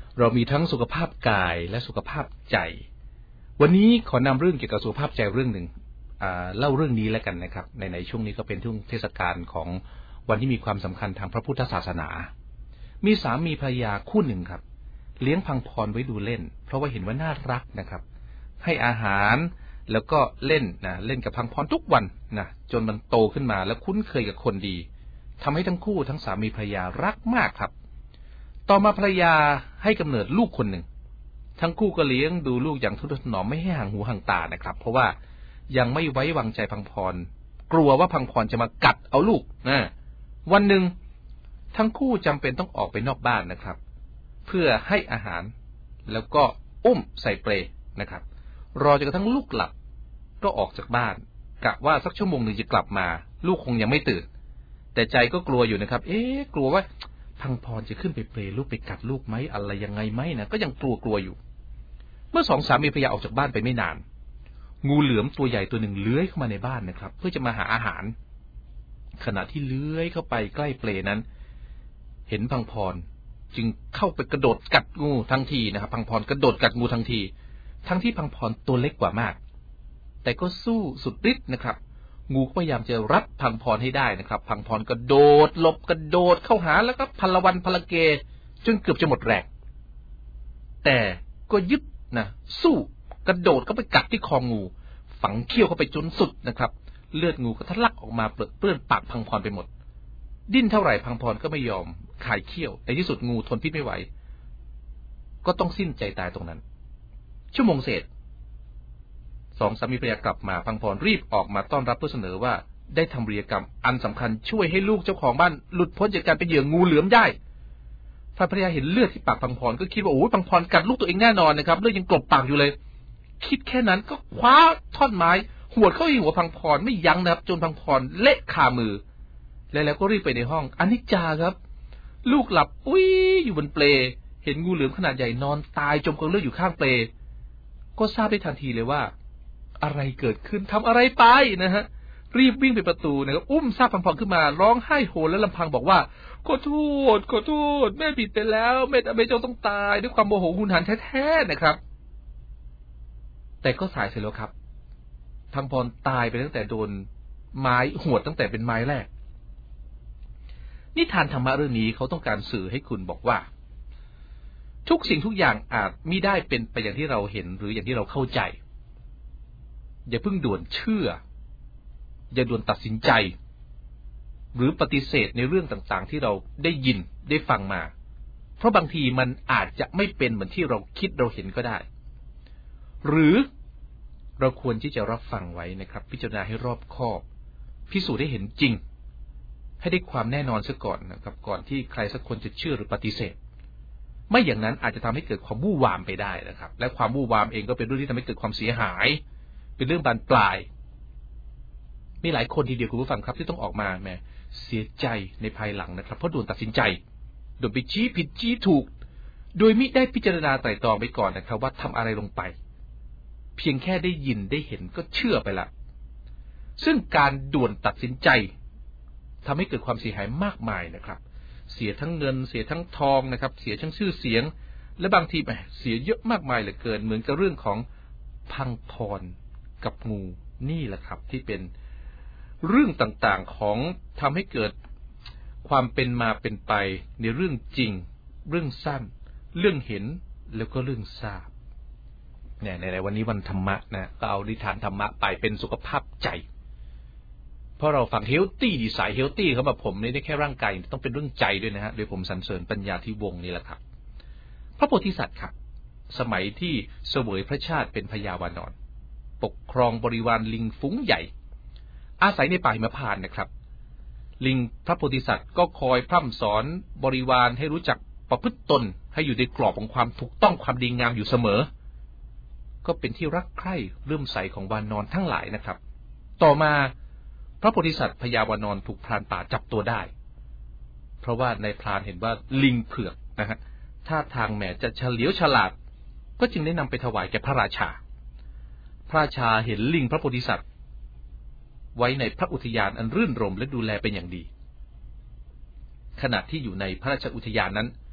เรามีทั้งสุขภาพกายและสุขภาพใจวันนี้ขอนำเรื่องเกี่ยวกับสุขภาพใจเรื่องหนึ่งเล่าเรื่องนี้แล้วกันนะครับในในช่วงนี้ก็เป็นช่วงเทศกาลของวันที่มีความสำคัญทางพระพุทธศาสนามีสามีภรรยาคู่หนึ่งครับเลี้ยงพังพรไว้ดูเล่นเพราะว่าเห็นว่าน่ารักนะครับให้อาหารแล้วก็เล่นนะเล่นกับพังพรทุกวันนะจนมันโตขึ้นมาแล้วคุ้นเคยกับคนดีทำให้ทั้งคู่ทั้งสามีภรรยารักมากครับต่อมาภรรยาให้กำเนิดลูกคนหนึ่งทั้งคู่ก็เลี้ยงดูลูกอย่างทนุถนอมไม่ให้ห่างหูห่างตานะครับเพราะว่ายังไม่ไว้วางใจพังพรกลัวว่าพังพรจะมากัดเอาลูกนะวันหนึ่งทั้งคู่จำเป็นต้องออกไปนอกบ้านนะครับเพื่อให้อาหารแล้วก็อุ้มใส่เปลนะครับรอจนกระทั่งลูกหลับก็ออกจากบ้านกะว่าสักชั่วโมงหนึ่งจะกลับมาลูกคงยังไม่ตื่นแต่ใจก็กลัวอยู่นะครับเอ๊ะกลัวว่าพังพรจะขึ้นไปเปลลูกไปกัดลูกไหมอะไรยังไงไหมนะก็ยังกลัวกลัวอยู่เมื่อสองสามีภรรยาออกจากบ้านไปไม่นานงูเหลือมตัวใหญ่ตัวหนึ่งเลื้อยเข้ามาในบ้านนะครับเพื่อจะมาหาอาหารขณะที่เลื้อยเข้าไปใกล้เปลนั้นเห็นพังพรจึงเข้าไปกระโดดกัดงูทันทีนะครับพังพรกระโดดกัดงูทันทีทั้งที่พังพรตัวเล็กกว่ามากแต่ก็สู้สุดฤทธิ์นะครับงูก็พยายามจะรัดพังพรให้ได้นะครับพังพรกระโดดหลบกระโดดเข้าหาแล้วก็พลวันพลเกจนเกือบจะหมดแรงแต่ก็ยึดนะสู้กระโดดเข้าไปกัดที่คองูฝังเขี้ยวเข้าไปจนสุดนะครับเลือดงูก็ทะลักออกมาเปื้อนปากพังพรไปหมดดิ้นเท่าไหร่พังพรก็ไม่ยอมคายเขี้ยวในที่สุดงูทนพิษไม่ไหวก็ต้องสิ้นใจตายตรงนั้นชั่วโมงเศษสองสามีภรรยากลับมาพังพรรีบออกมาต้อนรับเพื่อเสนอว่าได้ทำวีรกรรมอันสำคัญช่วยให้ลูกเจ้าของบ้านหลุดพ้นจากการเป็นเหยื่องูเหลือมได้ฝ่ายภรรยาเห็นเลือดที่ปากพังพรก็คิดว่าโอ้ยพังพรกัดลูกตัวเองแน่นอนนะครับเลือดยังกลบปากอยู่เลยคิดแค่นั้นก็คว้าท่อนไม้หวดเข้าที่หัวพังพรไม่ยั้งนะครับจนพังพรเละคามือแล้วก็รีบไปในห้องอนิจจาครับลูกหลับปุ้ยอยู่บนเปลเห็นงูเหลือมขนาดใหญ่นอนตายจมกองเลือดอยู่ข้างเปลก็ทราบได้ทันทีเลยว่าอะไรเกิดขึ้นทำอะไรไปนะฮะรีบวิ่งไปประตูนะครับอุ้มซากพังพรขึ้นมาร้องไห้โหและลำพังบอกว่าขอโทษขอโทษแม่ผิดไปแล้วแม่แม่เจ้าต้องตายด้วยความโมโหหุนหันแท้ๆนะครับแต่ก็สายเสียแล้วครับพังพรตายไปตั้งแต่โดนไม้หวดตั้งแต่เป็นไม้แรกนิทานธรรมะเรื่องนี้เขาต้องการสื่อให้คุณบอกว่าทุกสิ่งทุกอย่างอาจมิได้เป็นไปอย่างที่เราเห็นหรืออย่างที่เราเข้าใจอย่าเพิ่งด่วนเชื่ออย่าด่วนตัดสินใจหรือปฏิเสธในเรื่องต่างๆที่เราได้ยินได้ฟังมาเพราะบางทีมันอาจจะไม่เป็นเหมือนที่เราคิดเราเห็นก็ได้หรือเราควรที่จะรับฟังไว้นะครับพิจารณาให้รอบคอบพิสูจน์ให้เห็นจริงให้ได้ความแน่นอนซะก่อนนะครับก่อนที่ใครสักคนจะเชื่อหรือปฏิเสธไม่อย่างนั้นอาจจะทำให้เกิดความวู่วามไปได้นะครับและความวู่วามเองก็เป็นเรื่องที่ทำให้เกิดความเสียหายเป็นเรื่องบานปลายมีหลายคนทีเดียวคุณผู้ฟังครับที่ต้องออกมาแหมเสียใจในภายหลังนะครับเพราะด่วนตัดสินใจโดยไปชี้ผิดชี้ถูกโดยมิได้พิจารณาไตร่ตรองไปก่อนนะครับว่าทำอะไรลงไปเพียงแค่ได้ยินได้เห็นก็เชื่อไปละซึ่งการด่วนตัดสินใจทำให้เกิดความเสียหายมากมายนะครับเสียทั้งเงินเสียทั้งทองนะครับเสียทั้งชื่อเสียงและบางทีแหมเสียเยอะมากมายเหลือเกินเหมือนกับเรื่องของพังพรกับงูนี่แหละครับที่เป็นเรื่องต่างๆของทำให้เกิดความเป็นมาเป็นไปในเรื่องจริงเรื่องสั้นเรื่องเห็นแล้วก็เรื่องทราบเนี่ยในวันนี้วันธรรมะนะก็เอานิทานธรรมะไปเป็นสุขภาพใจเพราะเราฟังเฮลตี้ดีไซน์เฮลตี้เขาแบบผมไม่ได้แค่ร่างกายต้องเป็นเรื่องใจด้วยนะฮะโดยผมสรรเสริญปัญญาที่วงนี่แหละครับพระโพธิสัตว์ครับสมัยที่เสวยพระชาติเป็นพญาวานรปกครองบริวารลิงฟุ้งใหญ่อาศัยในป่าหิมพานต์นะครับลิงพระโพธิสัตว์ก็คอยพร่ำสอนบริวารให้รู้จักประพฤติตนให้อยู่ในกรอบของความถูกต้องความดีงามอยู่เสมอก็เป็นที่รักใคร่เลื่อมใสของวานรทั้งหลายนะครับต่อมาพระโพธิสัตว์พญาวานรถูกพรานป่าจับตัวได้เพราะว่าในพรานเห็นว่าลิงเผือกนะฮะท่าทางแหมจะเฉลียวฉลาดก็จึงได้นำไปถวายแก่พระราชาพระราชาเห็นลิงพระโพธิสัตว์ไว้ในพระอุทยานอันรื่นรมและดูแลเป็นอย่างดีขณะที่อยู่ในพระราชอุทยานนั้น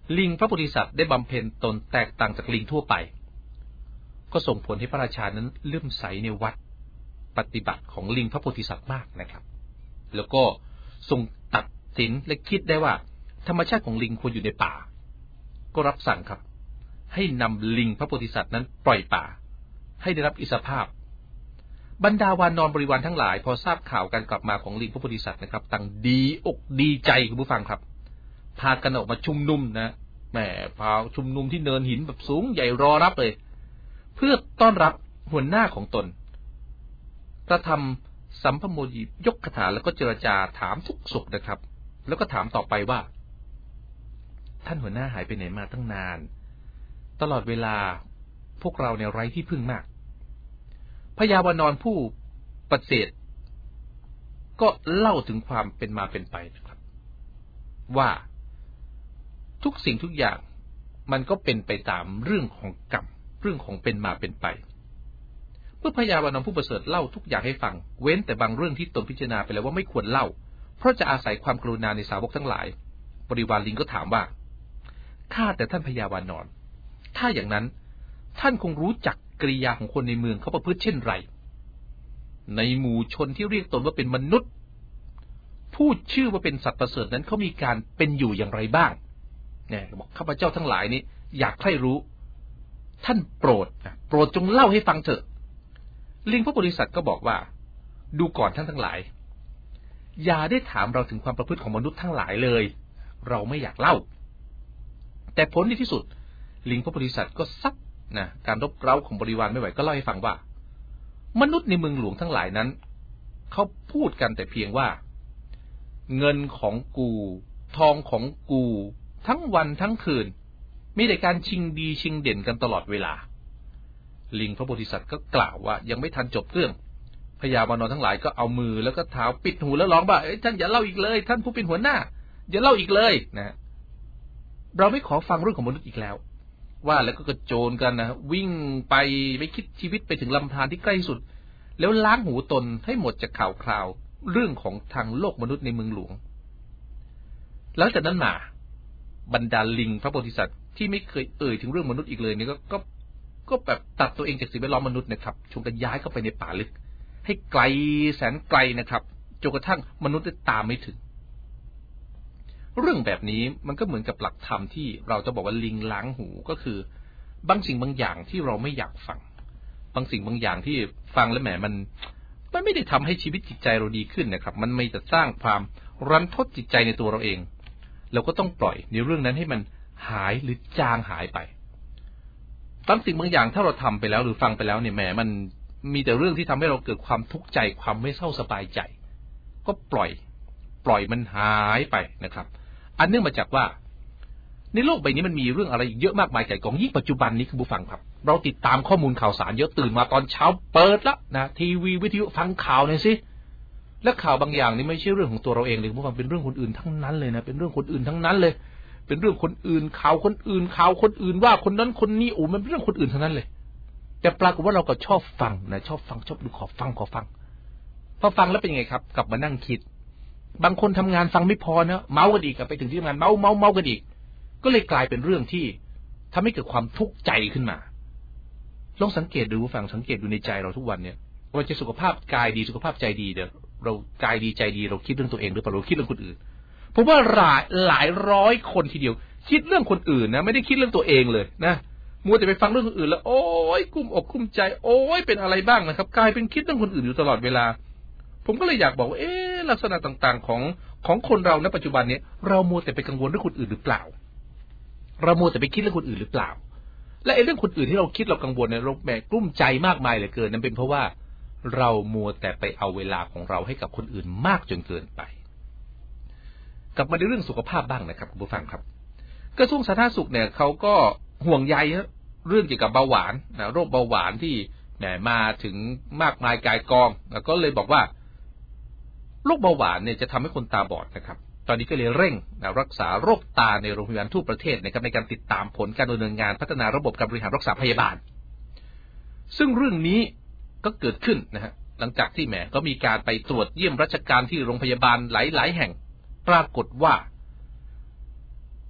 ลิงพระโพธิสัตว์ได้บำเพ็ญตนแตกต่างจากลิงทั่วไปก็ส่งผลให้พระราชานั้นเลื่อมใสในวัดปฏิบัติของลิงพระโพธิสัตว์มากนะครับแล้วก็ทรงตัดสินและคิดได้ว่าธรรมชาติของลิงควรอยู่ในป่าก็รับสั่งครับให้นำลิงพระโพธิสัตว์นั้นปล่อยป่าให้ได้รับอิสรภาพบรรดาวานอนบริวารทั้งหลายพอทราบข่าวการกลับมาของลิงพระโพธิสัตว์นะครับต่างดีอกดีใจคุณผู้ฟังครับพากันออกมาชุมนุมนะแหมพาชุมนุมที่เนินหินแบบสูงใหญ่รอรับเลยเพื่อต้อนรับหัวหน้าของตนกระทำสัมภโมยียกคาถาแล้วก็เจรจาถามทุกสุขนะครับแล้วก็ถามต่อไปว่าท่านหัวหน้าหายไปไหนมาตั้งนานตลอดเวลาพวกเราเนี่ยไร้ที่พึ่งมากพญาวานรผู้ปฏิเสธก็เล่าถึงความเป็นมาเป็นไปนะครับว่าทุกสิ่งทุกอย่างมันก็เป็นไปตามเรื่องของกรรมเรื่องของเป็นมาเป็นไปเมื่อพญาวานรผู้ประเสริฐเล่าทุกอย่างให้ฟังเว้นแต่บางเรื่องที่ตนพิจารณาไปแล้วว่าไม่ควรเล่าเพราะจะอาศัยความกรุณาในสาวกทั้งหลายบริวารลิงก็ถามว่าข้าแต่ท่านพญาวานรถ้าอย่างนั้นท่านคงรู้จักกริยาของคนในเมืองเขาประพฤติเช่นไรในหมู่ชนที่เรียกตนว่าเป็นมนุษย์พูดชื่อว่าเป็นสัตว์ประเสริฐนั้นเขามีการเป็นอยู่อย่างไรบ้างเนี่ยบอกข้าพเจ้าทั้งหลายนี้อยากใคร่รู้ท่านโปรดโปรดจงเล่าให้ฟังเถอะลิงพระโพธิสัตว์ก็บอกว่าดูก่อนท่านทั้งหลายอย่าได้ถามเราถึงความประพฤติของมนุษย์ทั้งหลายเลยเราไม่อยากเล่าแต่ผลในที่สุดลิงพระโพธิสัตว์ก็ซักนะการรบเร้าของบริวารไม่ไหวก็เล่าให้ฟังว่ามนุษย์ในเมืองหลวงทั้งหลายนั้นเขาพูดกันแต่เพียงว่าเงินของกูทองของกูทั้งวันทั้งคืนมีแต่การชิงดีชิงเด่นกันตลอดเวลาลิงพระโพธิสัตว์ก็กล่าวว่ายังไม่ทันจบเรื่องพญาวานรทั้งหลายก็เอามือแล้วก็เท้าปิดหูแล้วร้องว่าเอ้ยท่านอย่าเล่าอีกเลยท่านผู้เป็นหัวหน้าอย่าเล่าอีกเลยนะเราไม่ขอฟังเรื่องของมนุษย์อีกแล้วว่าแล้วก็กระโจนกันนะวิ่งไปไม่คิดชีวิตไปถึงลำธารที่ใกล้สุดแล้วล้างหูตนให้หมดจากข่าวคราวเรื่องของทางโลกมนุษย์ในเมืองหลวงหลังจากนั้นมาบรรดาลิงพระโพธิสัตว์ที่ไม่เคยเอ่ยถึงเรื่องมนุษย์อีกเลยเนี่ยก็ก็ก็แบบตัดตัวเองจากสิ่งแวดล้อมมนุษย์นะครับชงกันย้ายเข้าไปในป่าลึกให้ไกลแสนไกลนะครับจนกระทั่งมนุษย์ได้ตามไม่ถึงเรื่องแบบนี้มันก็เหมือนกับหลักธรรมที่เราจะบอกว่าลิงล้างหูก็คือบางสิ่งบางอย่างที่เราไม่อยากฟังบางสิ่งบางอย่างที่ฟังแล้วแหมมันมันไม่ได้ทำให้ชีวิตจิตใจเราดีขึ้นนะครับมันไม่จะสร้างความรันทดจิตใจในตัวเราเองเราก็ต้องปล่อยในเรื่องนั้นให้มันหายหรือจางหายไปบางสิ่งบางอย่างถ้าเราทำไปแล้วหรือฟังไปแล้วเนี่ยแหมมันมีแต่เรื่องที่ทำให้เราเกิดความทุกข์ใจความไม่เศร้าสบายใจก็ปล่อยปล่อยมันหายไปนะครับอันเนื่องมาจากว่าในโลกใบนี้มันมีเรื่องอะไรเยอะมากมายไก่กองยิ่งปัจจุบันนี้คุณผู้ฟังครับเราติดตามข้อมูลข่าวสารเยอะตื่นมาตอนเช้าเปิดละนะทีวีวิทยุฟังข่าวหน่อยสิและข่าวบางอย่างนี่ไม่ใช่เรื่องของตัวเราเองเลยคุณผู้ฟังเป็นเรื่องคนอื่นทั้งนั้นเลยนะเป็นเรื่องคนอื่นทั้งนั้นเลยเป็นเรื่องคนอื่นข่าวคนอื่นข่าวคนอื่นว่าคนนั้นคนนี้โอ้มันเป็นเรื่องคนอื่นทั้งนั้นเลยแต่ปรากฏว่าเราก็ชอบฟังนะชอบฟังชอบดูขอฟังขอฟังพอฟังแล้วเป็นยังไงครับกลับมานั่งคิดบางคนทำงานฟังไม่พอนะเมากันอีกไปถึงที่ทำงานเมาเมาเมากันอีกก็เลยกลายเป็นเรื่องที่ทำให้เกิดความทุกข์ใจขึ้นมาลองสังเกตดูฟังสังเกตดูในใจเราทุกวันเนี่ยว่าจะสุขภาพกายดีสุขภาพใจดีเดี๋ยวเรากายดีใจดีเราคิดเรื่องตัวเองหรือเปล่าเราคิดเรื่องคนอื่นผมว่าหลายหลายร้อยคนทีเดียวคิดเรื่องคนอื่นนะไม่ได้คิดเรื่องตัวเองเลยนะมัวแต่ไปฟังเรื่องคนอื่นแล้วโอ้ยกุ้มอกกุ้มใจโอ้ยเป็นอะไรบ้างนะครับกลายเป็นคิดเรื่องคนอื่นอยู่ตลอดเวลาผมก็เลยอยากบอกว่าเอ๊ะลักษณะต่างๆของของคนเราณปัจจุบันนี้เรามัวแต่ไปกังวลเรื่องคนอื่นหรือเปล่าเรามัวแต่ไปคิดเรื่องคนอื่นหรือเปล่าและไอ้เรื่องคนอื่นที่เราคิดเรากังวลเนี่ยเราแบกกลุ้มใจมากมายเหลือเกินนั่นเป็นเพราะว่าเรามัวแต่ไปเอาเวลาของเราให้กับคนอื่นมากจนเกินไปกลับมาในเรื่องสุขภาพบ้างนะครับคุณผู้ฟังครับกระทรวงสาธารณสุขเนี่ยเขาก็ห่วงใยเรื่องเกี่ยวกับเบาหวานนะโรคเบาหวานที่แหมมาถึงมากมายกายกองแล้วก็เลยบอกว่าโรคเบาหวานเนี่ยจะทำให้คนตาบอดนะครับตอนนี้ก็เลยเร่งนะรักษาโรคตาในโรงพยาบาลทั่วประเทศนะครับในการติดตามผลการดำเนินงานพัฒนาระบบการบริหารรักษาพยาบาลซึ่งเรื่องนี้ก็เกิดขึ้นนะฮะหลังจากที่แหมก็มีการไปตรวจเยี่ยมราชการที่โรงพยาบาลหลายๆแห่งปรากฏว่า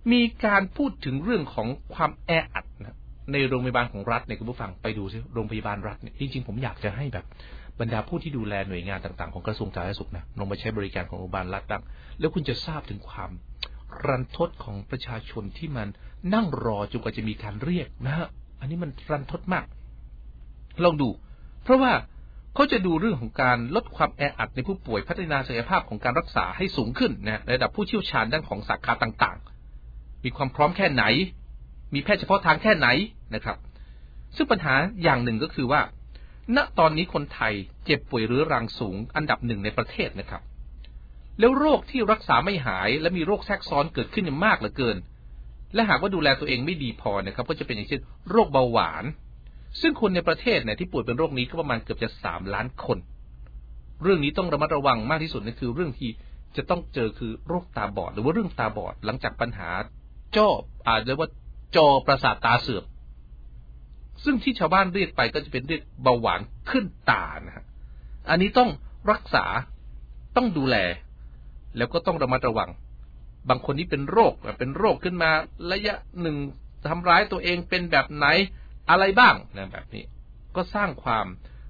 มีการพูดถึงเรื่องของความแออัดนะในโรงพยาบาลของรัฐเนี่ยคุณผู้ฟังไปดูซิโรงพยาบาลรัฐเนี่ยจริงๆผมอยากจะให้แบบบรรดาผู้ที่ดูแลหน่วยงานต่างๆของกระทรวงสาธารณสุขนะลงมาใช้บริการของโรงพยาบาลรัฐบ้างแล้วคุณจะทราบถึงความรันทดของประชาชนที่มันนั่งรอจนกว่าจะมีการเรียกนะฮะอันนี้มันรันทดมากลองดูเพราะว่าเขาจะดูเรื่องของการลดความแออัดในผู้ป่วยพัฒนาศักยภาพของการรักษาให้สูงขึ้นนะระดับผู้เชี่ยวชาญด้านของสาขาต่างๆมีความพร้อมแค่ไหนมีแพทย์เฉพาะทางแค่ไหนนะครับซึ่งปัญหาอย่างหนึ่งก็คือว่าณตอนนี้คนไทยเจ็บป่วยเรื้อรังสูงอันดับหนึ่งในประเทศนะครับแล้วโรคที่รักษาไม่หายและมีโรคแทรกซ้อนเกิดขึ้นมากเหลือเกินและหากว่าดูแลตัวเองไม่ดีพอนะครับก็จะเป็นอย่างเช่นโรคเบาหวานซึ่งคนในประเทศเนี่ยที่ป่วยเป็นโรคนี้ก็ประมาณเกือบจะสามล้านคนเรื่องนี้ต้องระมัดระวังมากที่สุดนั่นคือเรื่องที่จะต้องเจอคือโรคตาบอดหรือว่าเรื่องตาบอดหลังจากปัญหาจ้ออาจจะว่าจอประสาทตาเสื่อมซึ่งที่ชาวบ้านเรียกไปก็จะเป็นเรียกเบาหวานขึ้นตานะฮะอันนี้ต้องรักษาต้องดูแลแล้วก็ต้องระมัดระวังบางคนที่เป็นโรคเป็นโรคขึ้นมาระยะหนึ่งทำร้ายตัวเองเป็นแบบไหนอะไรบ้างนะแบบนี้ก็สร้างความ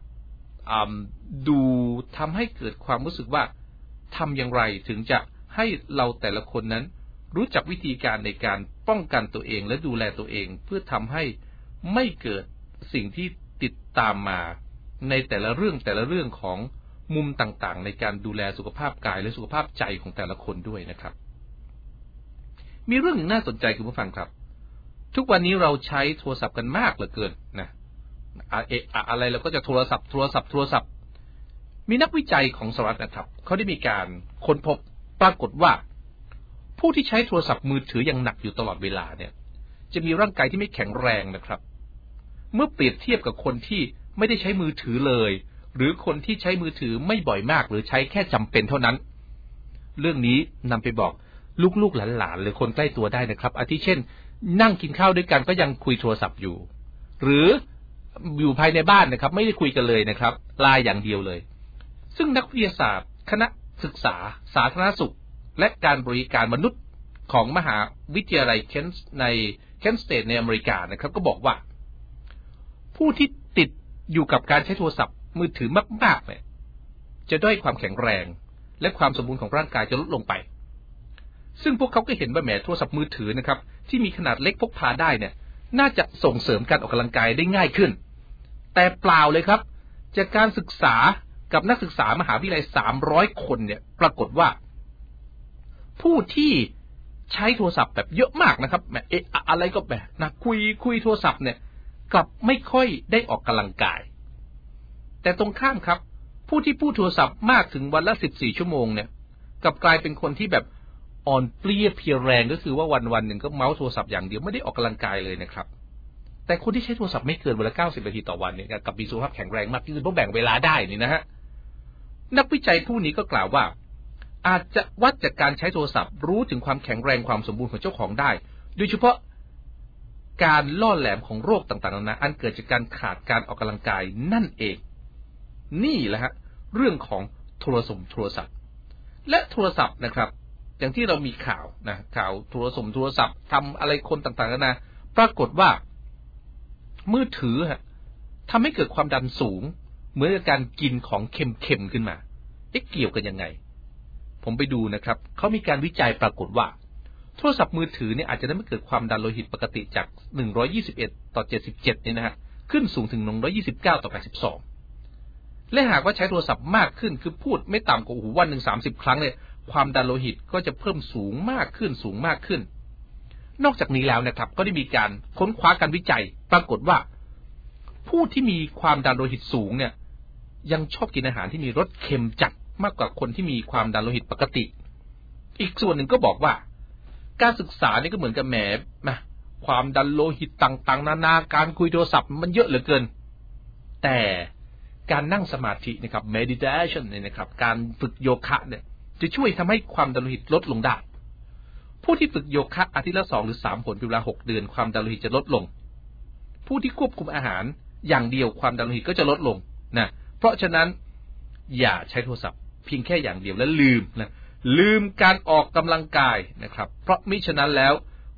ดูทำให้เกิดความรู้สึกว่าทำอย่างไรถึงจะให้เราแต่ละคนนั้นรู้จักวิธีการในการป้องกันตัวเองและดูแลตัวเองเพื่อทำให้ไม่เกิดสิ่งที่ติดตามมาในแต่ละเรื่องแต่ละเรื่องของมุมต่างๆในการดูแลสุขภาพกายและสุขภาพใจของแต่ละคนด้วยนะครับมีเรื่องหนึ่งน่าสนใจคุณผู้ฟังครับทุกวันนี้เราใช้โทรศัพท์กันมากเหลือเกินนะเอะอะไรเราก็จะโทรศัพท์โทรศัพท์โทรศัพท์มีนักวิจัยของสหรัฐนะครับเขาได้มีการค้นพบปรากฏว่าผู้ที่ใช้โทรศัพท์มือถืออย่างหนักอยู่ตลอดเวลาเนี่ยจะมีร่างกายที่ไม่แข็งแรงนะครับเมื่อเปรียบเทียบกับคนที่ไม่ได้ใช้มือถือเลยหรือคนที่ใช้มือถือไม่บ่อยมากหรือใช้แค่จำเป็นเท่านั้นเรื่องนี้นำไปบอกลูกๆหลานๆหรือคนใกล้ตัวได้นะครับอาทิเช่นนั่งกินข้าวด้วยกันก็ยังคุยโทรศัพท์อยู่หรืออยู่ภายในบ้านนะครับไม่ได้คุยกันเลยนะครับไลน์อย่างเดียวเลยซึ่งนักวิทยาศาสตร์คณะศึกษาสาธารณสุขและการบริการมนุษย์ของมหาวิทยาลัยเคนส์ในเคนสเตทในอเมริกานะครับก็บอกว่าผู้ที่ติดอยู่กับการใช้โทรศัพท์มือถือมากๆเนี่ยจะด้อยความแข็งแรงและความสมบูรณ์ของร่างกายจะลดลงไปซึ่งพวกเขาก็เห็นว่าแหมโทรศัพท์มือถือนะครับที่มีขนาดเล็กพกพาได้เนี่ยน่าจะส่งเสริมการออกกำลังกายได้ง่ายขึ้นแต่เปล่าเลยครับจากการศึกษากับนักศึกษามหาวิทยาลัยสามร้อยคนเนี่ยปรากฏว่าผู้ที่ใช้โทรศัพท์แบบเยอะมากนะครับแหมเอะอะไรก็แบบนะคุยคุยโทรศัพท์เนี่ยกลับไม่ค่อยได้ออกกำลังกายแต่ตรงข้ามครับผู้ที่พูดโทรศัพท์มากถึงวันละสิบสี่ชั่วโมงเนี่ยกลับกลายเป็นคนที่แบบอ่อนเปลี้ยเพลียแรงก็คือว่าวันๆหนึ่งก็เมาส์โทรศัพท์อย่างเดียวไม่ได้ออกกำลังกายเลยนะครับแต่คนที่ใช้โทรศัพท์ไม่เกินวันละเก้าสิบนาทีต่อวันเนี่ยกับมีสุขภาพแข็งแรงมากคือเพราะแบ่งเวลาได้นี่นะฮะนักวิจัยผู้นี้ก็กล่าวว่าอาจจะวัดจากการใช้โทรศัพท์รู้ถึงความแข็งแรงความสมบูรณ์ของเจ้าของได้โดยเฉพาะการล่อแหลมของโรคต่างๆนานาอันเกิดจากการขาดการออกกำลังกายนั่นเองนี่แหละฮะเรื่องของโทรศัพท์โทรศัพท์และโทรศัพท์นะครับอย่างที่เรามีข่าวนะข่าวโทรศัพท์โทรศัพท์ทำอะไรคนต่างๆนานาปรากฏว่ามือถือฮะทำให้เกิดความดันสูงเหมือนกับการกินของเค็มๆขึ้นมาเอ๊ะเกี่ยวกันยังไงผมไปดูนะครับเขามีการวิจัยปรากฏว่าโทรศัพท์มือถือเนี่ยอาจจะทำให้เกิดความดันโลหิตปกติจากหนึ่งร้อยยี่สิบเอ็ดต่อเจ็ดสิบเจ็ดเนี่ยนะฮะขึ้นสูงถึงหนึ่งร้อยยี่สิบเก้าต่อแปดสิบสองและหากว่าใช้โทรศัพท์มากขึ้นคือพูดไม่ต่ำกว่าโอ้โหวันหนึ่งสามสิบครั้งเนี่ยความดันโลหิตก็จะเพิ่มสูงมากขึ้นสูงมากขึ้นนอกจากนี้แล้วนะครับก็ได้มีการค้นคว้าการวิจัยปรากฏว่าผู้ที่มีความดันโลหิตสูงเนี่ยยังชอบกินอาหารที่มีรสเค็มจัดมากกว่าคนที่มีความดันโลหิตปกติอีกส่วนหนึ่งก็บอกว่าการศึกษานี่ก็เหมือนกับแหมนะความดันโลหิตต่างๆนานาการคุยโทรศัพท์มันเยอะเหลือเกินแต่การนั่งสมาธินะครับ meditation เนี่ยนะครับการฝึกโยคะเนี่ยจะช่วยทำให้ความดันโลหิตลดลงได้ผู้ที่ฝึกโยคะอาทิตย์ละสองหรือสามหนเป็นเวลาหกเดือนความดันโลหิตจะลดลงผู้ที่ควบคุมอาหารอย่างเดียวความดันโลหิตก็จะลดลงนะเพราะฉะนั้นอย่าใช้โทรศัพท์เพียงแค่อย่างเดียวและลืมนะลืมการออกกำลังกายนะครับเพราะมิฉะนั้นแล้ว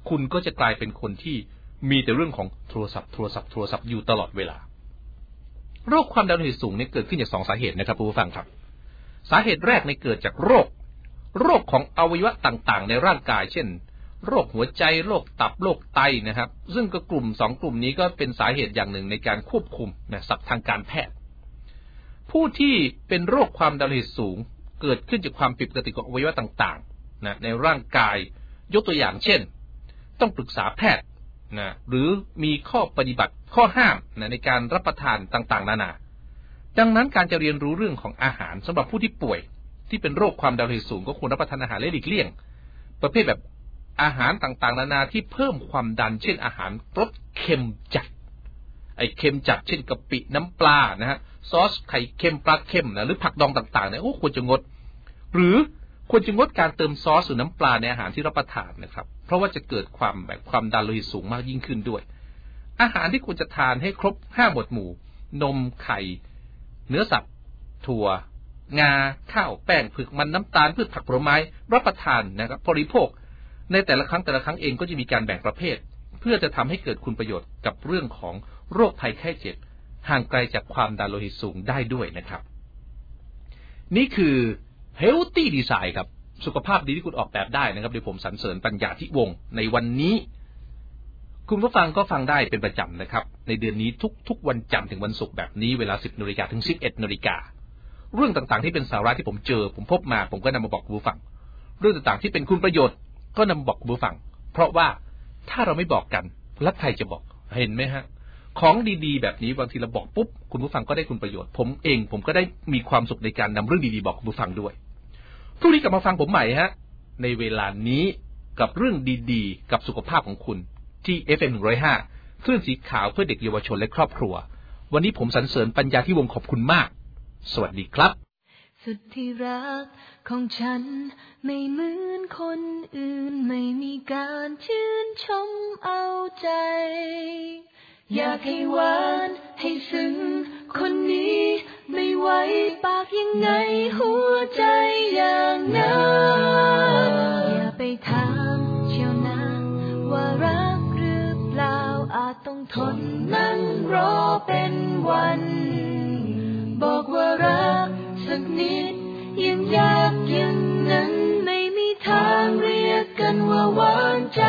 คุณก็จะกลายเป็นคนที่มีแต่เรื่องของโทรศัพท์โทรศัพท์โทรศัพท์อยู่ตลอดเวลาโรคความดันโลหิตสูงเนี่ยเกิดขึ้นจากสองสาเหตุนะครับผู้ฟังครับสาเหตุแรกเนี่ยเกิดจากโรคโรคของอวัยวะต่างๆในร่างกายเช่นโรคหัวใจโรคตับโรคไตนะครับซึ่งก็กลุ่มสองกลุ่มนี้ก็เป็นสาเหตุอย่างหนึ่งในการควบคุมนะศัพท์ทางการแพทย์ผู้ที่เป็นโรคความดันโลหิตสูงเกิดขึ้นจากความผิดปกติของอวัยวะต่างๆนะในร่างกายยกตัวอย่างเช่นต้องปรึกษาแพทย์นะหรือมีข้อปฏิบัติข้อห้ามนะในการรับประทานต่างๆนานาดังนั้นการจะเรียนรู้เรื่องของอาหารสำหรับผู้ที่ป่วยที่เป็นโรคความดันโลหิตสูงก็ควรรับประทานอาหารและหลีกเลี่ยงประเภทแบบอาหารต่างๆนานาที่เพิ่มความดันเช่นอาหารรสเค็มจัดไอ้เค็มจัดเช่นกะปิน้ำปลานะฮะซอสไข่เค็มปลาเค็มนะหรือผักดองต่างๆเนี่ยโอ้ควรจะงดหรือควรจะงดการเติมซอสหรือน้ำปลาในอาหารที่รับประทานนะครับเพราะว่าจะเกิดความแบบความดันโลหิตสูงมากยิ่งขึ้นด้วยอาหารที่ควรจะทานให้ครบห้าหมวดหมู่นมไข่เนื้อสัตว์ถั่วงาข้าวแป้งผึกมันน้ำตาลพืชผักผลไม้รับประทานนะครับบริโภคในแต่ละครั้งแต่ละครั้งเองก็จะมีการแบ่งประเภทเพื่อจะทำให้เกิดคุณประโยชน์กับเรื่องของโรคภัยไข้เจ็บห่างไกลจากความดันโลหิตสูงได้ด้วยนะครับนี่คือ Healthy Design ครับสุขภาพดีที่คุณออกแบบได้นะครับโดยผมสรรเสริญปัญญาธิวงศ์ในวันนี้คุณผู้ฟังก็ฟังได้เป็นประจำนะครับในเดือนนี้ทุกๆวันจันทร์ถึงวันศุกร์แบบนี้เวลา สิบนาฬิกา ถึง สิบเอ็ดนาฬิกาเรื่องต่างๆที่เป็นสาระที่ผมเจอผมพบมาผมก็นำมาบอกคุณผู้ฟังเรื่องต่างๆที่เป็นคุณประโยชน์ก็นำมาบอกคุณผู้ฟังเพราะว่าถ้าเราไม่บอกกันแล้วใครจะบอกเห็นไหมฮะของดีๆแบบนี้บางทีเราบอกปุ๊บคุณผู้ฟังก็ได้คุณประโยชน์ผมเองผมก็ได้มีความสุขในการนำเรื่องดีๆบอกคุณผู้ฟังด้วยพรุ่งนี้กลับมาฟังผมใหม่ฮะในเวลานี้กับเรื่องดีๆกับสุขภาพของคุณที่ เอฟ เอ็ม หนึ่งร้อยห้า คลื่นสีขาวเพื่อเด็กเยาวชนและครอบครัววันนี้ผมสรรเสริญปัญญาที่วงขอบคุณมากสวัสดีครับสุดที่รักของฉันไม่เหมือนคนอื่นไม่มีการชื่นชมเอาใจอยากให้หวานให้ซึ้งคนนี้ไม่ไหวปากยังไงหัวใจอย่างนั้นอย่าไปถามเชียวนะว่ารักหรือเปล่าอาจต้องทนนั่งรอเป็นวันบอกว่ารักสักนิดยังยากอย่างนั้นไม่มีทางเรียกกันว่าหวานใจ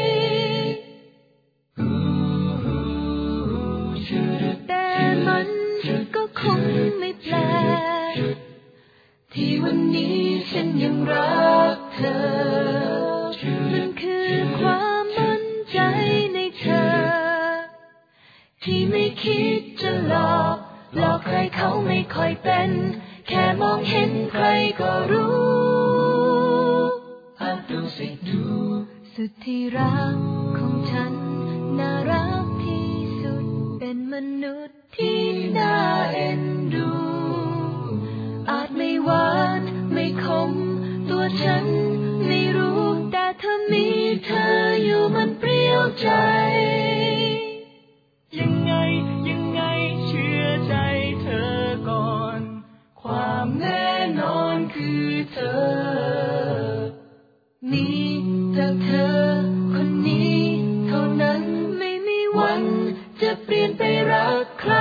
แต่มันก็คงไม่แปลกที่วันนี้ฉันยังรักเธอมันคือความมั่นใจในเธอที่ไม่คิดจะหลอกหลอกใครเขาไม่ค่อยเป็นแค่มองเห็นใครก็รู้อาจดูสิดูสุดที่รักของฉันน่ารักที่สุดเป็นมนุษย์ที่น่าเอ็นดูอาจไม่หวานไม่คมตัวฉันไม่รู้แต่ถ้ามีเธออยู่มันเปรี้ยวใจยังไงยังไงเชื่อใจเธอก่อนความแน่นอนคือเธอมีแต่เธอคนนี้เท่านั้นไม่มีวันจะเปลี่ยนไปรักใคร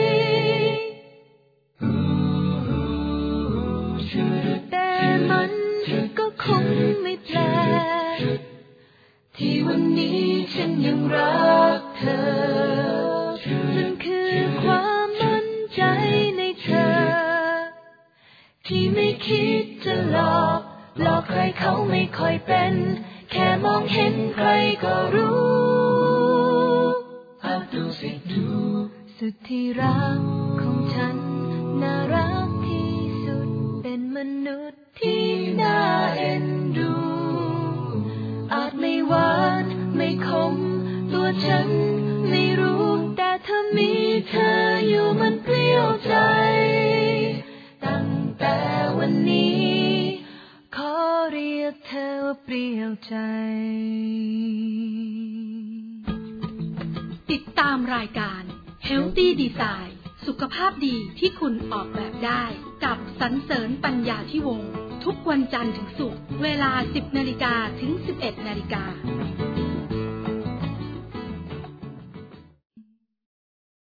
แต่มันก็คงไม่แปลกที่วันนี้ฉันยังรักเธอมันคือความมั่นใจในเธอที่ไม่คิดจะหลอกหลอกใครเขาไม่ค่อยเป็นแค่มองเห็นใครก็รู้อาจดูสิดูสุดที่รักของฉันน่ารักที่สุดเป็นมนุษย์ที่น่าเอ็นดูอาจไม่หวานไม่คมตัวฉันไม่รู้แต่ถ้ามีเธออยู่มันเปรี้ยวใจตั้งแต่วันนี้ขอเรียกเธอว่าเปรี้ยวใจติดตามรายการ Healthy Design สุขภาพดีที่คุณออกแบบได้กับสรรเสริญปัญญาธิวงศ์ทุกวันจันทร์ถึงศุกร์เวลา สิบนาฬิกา ถึง สิบเอ็ดนาฬิกา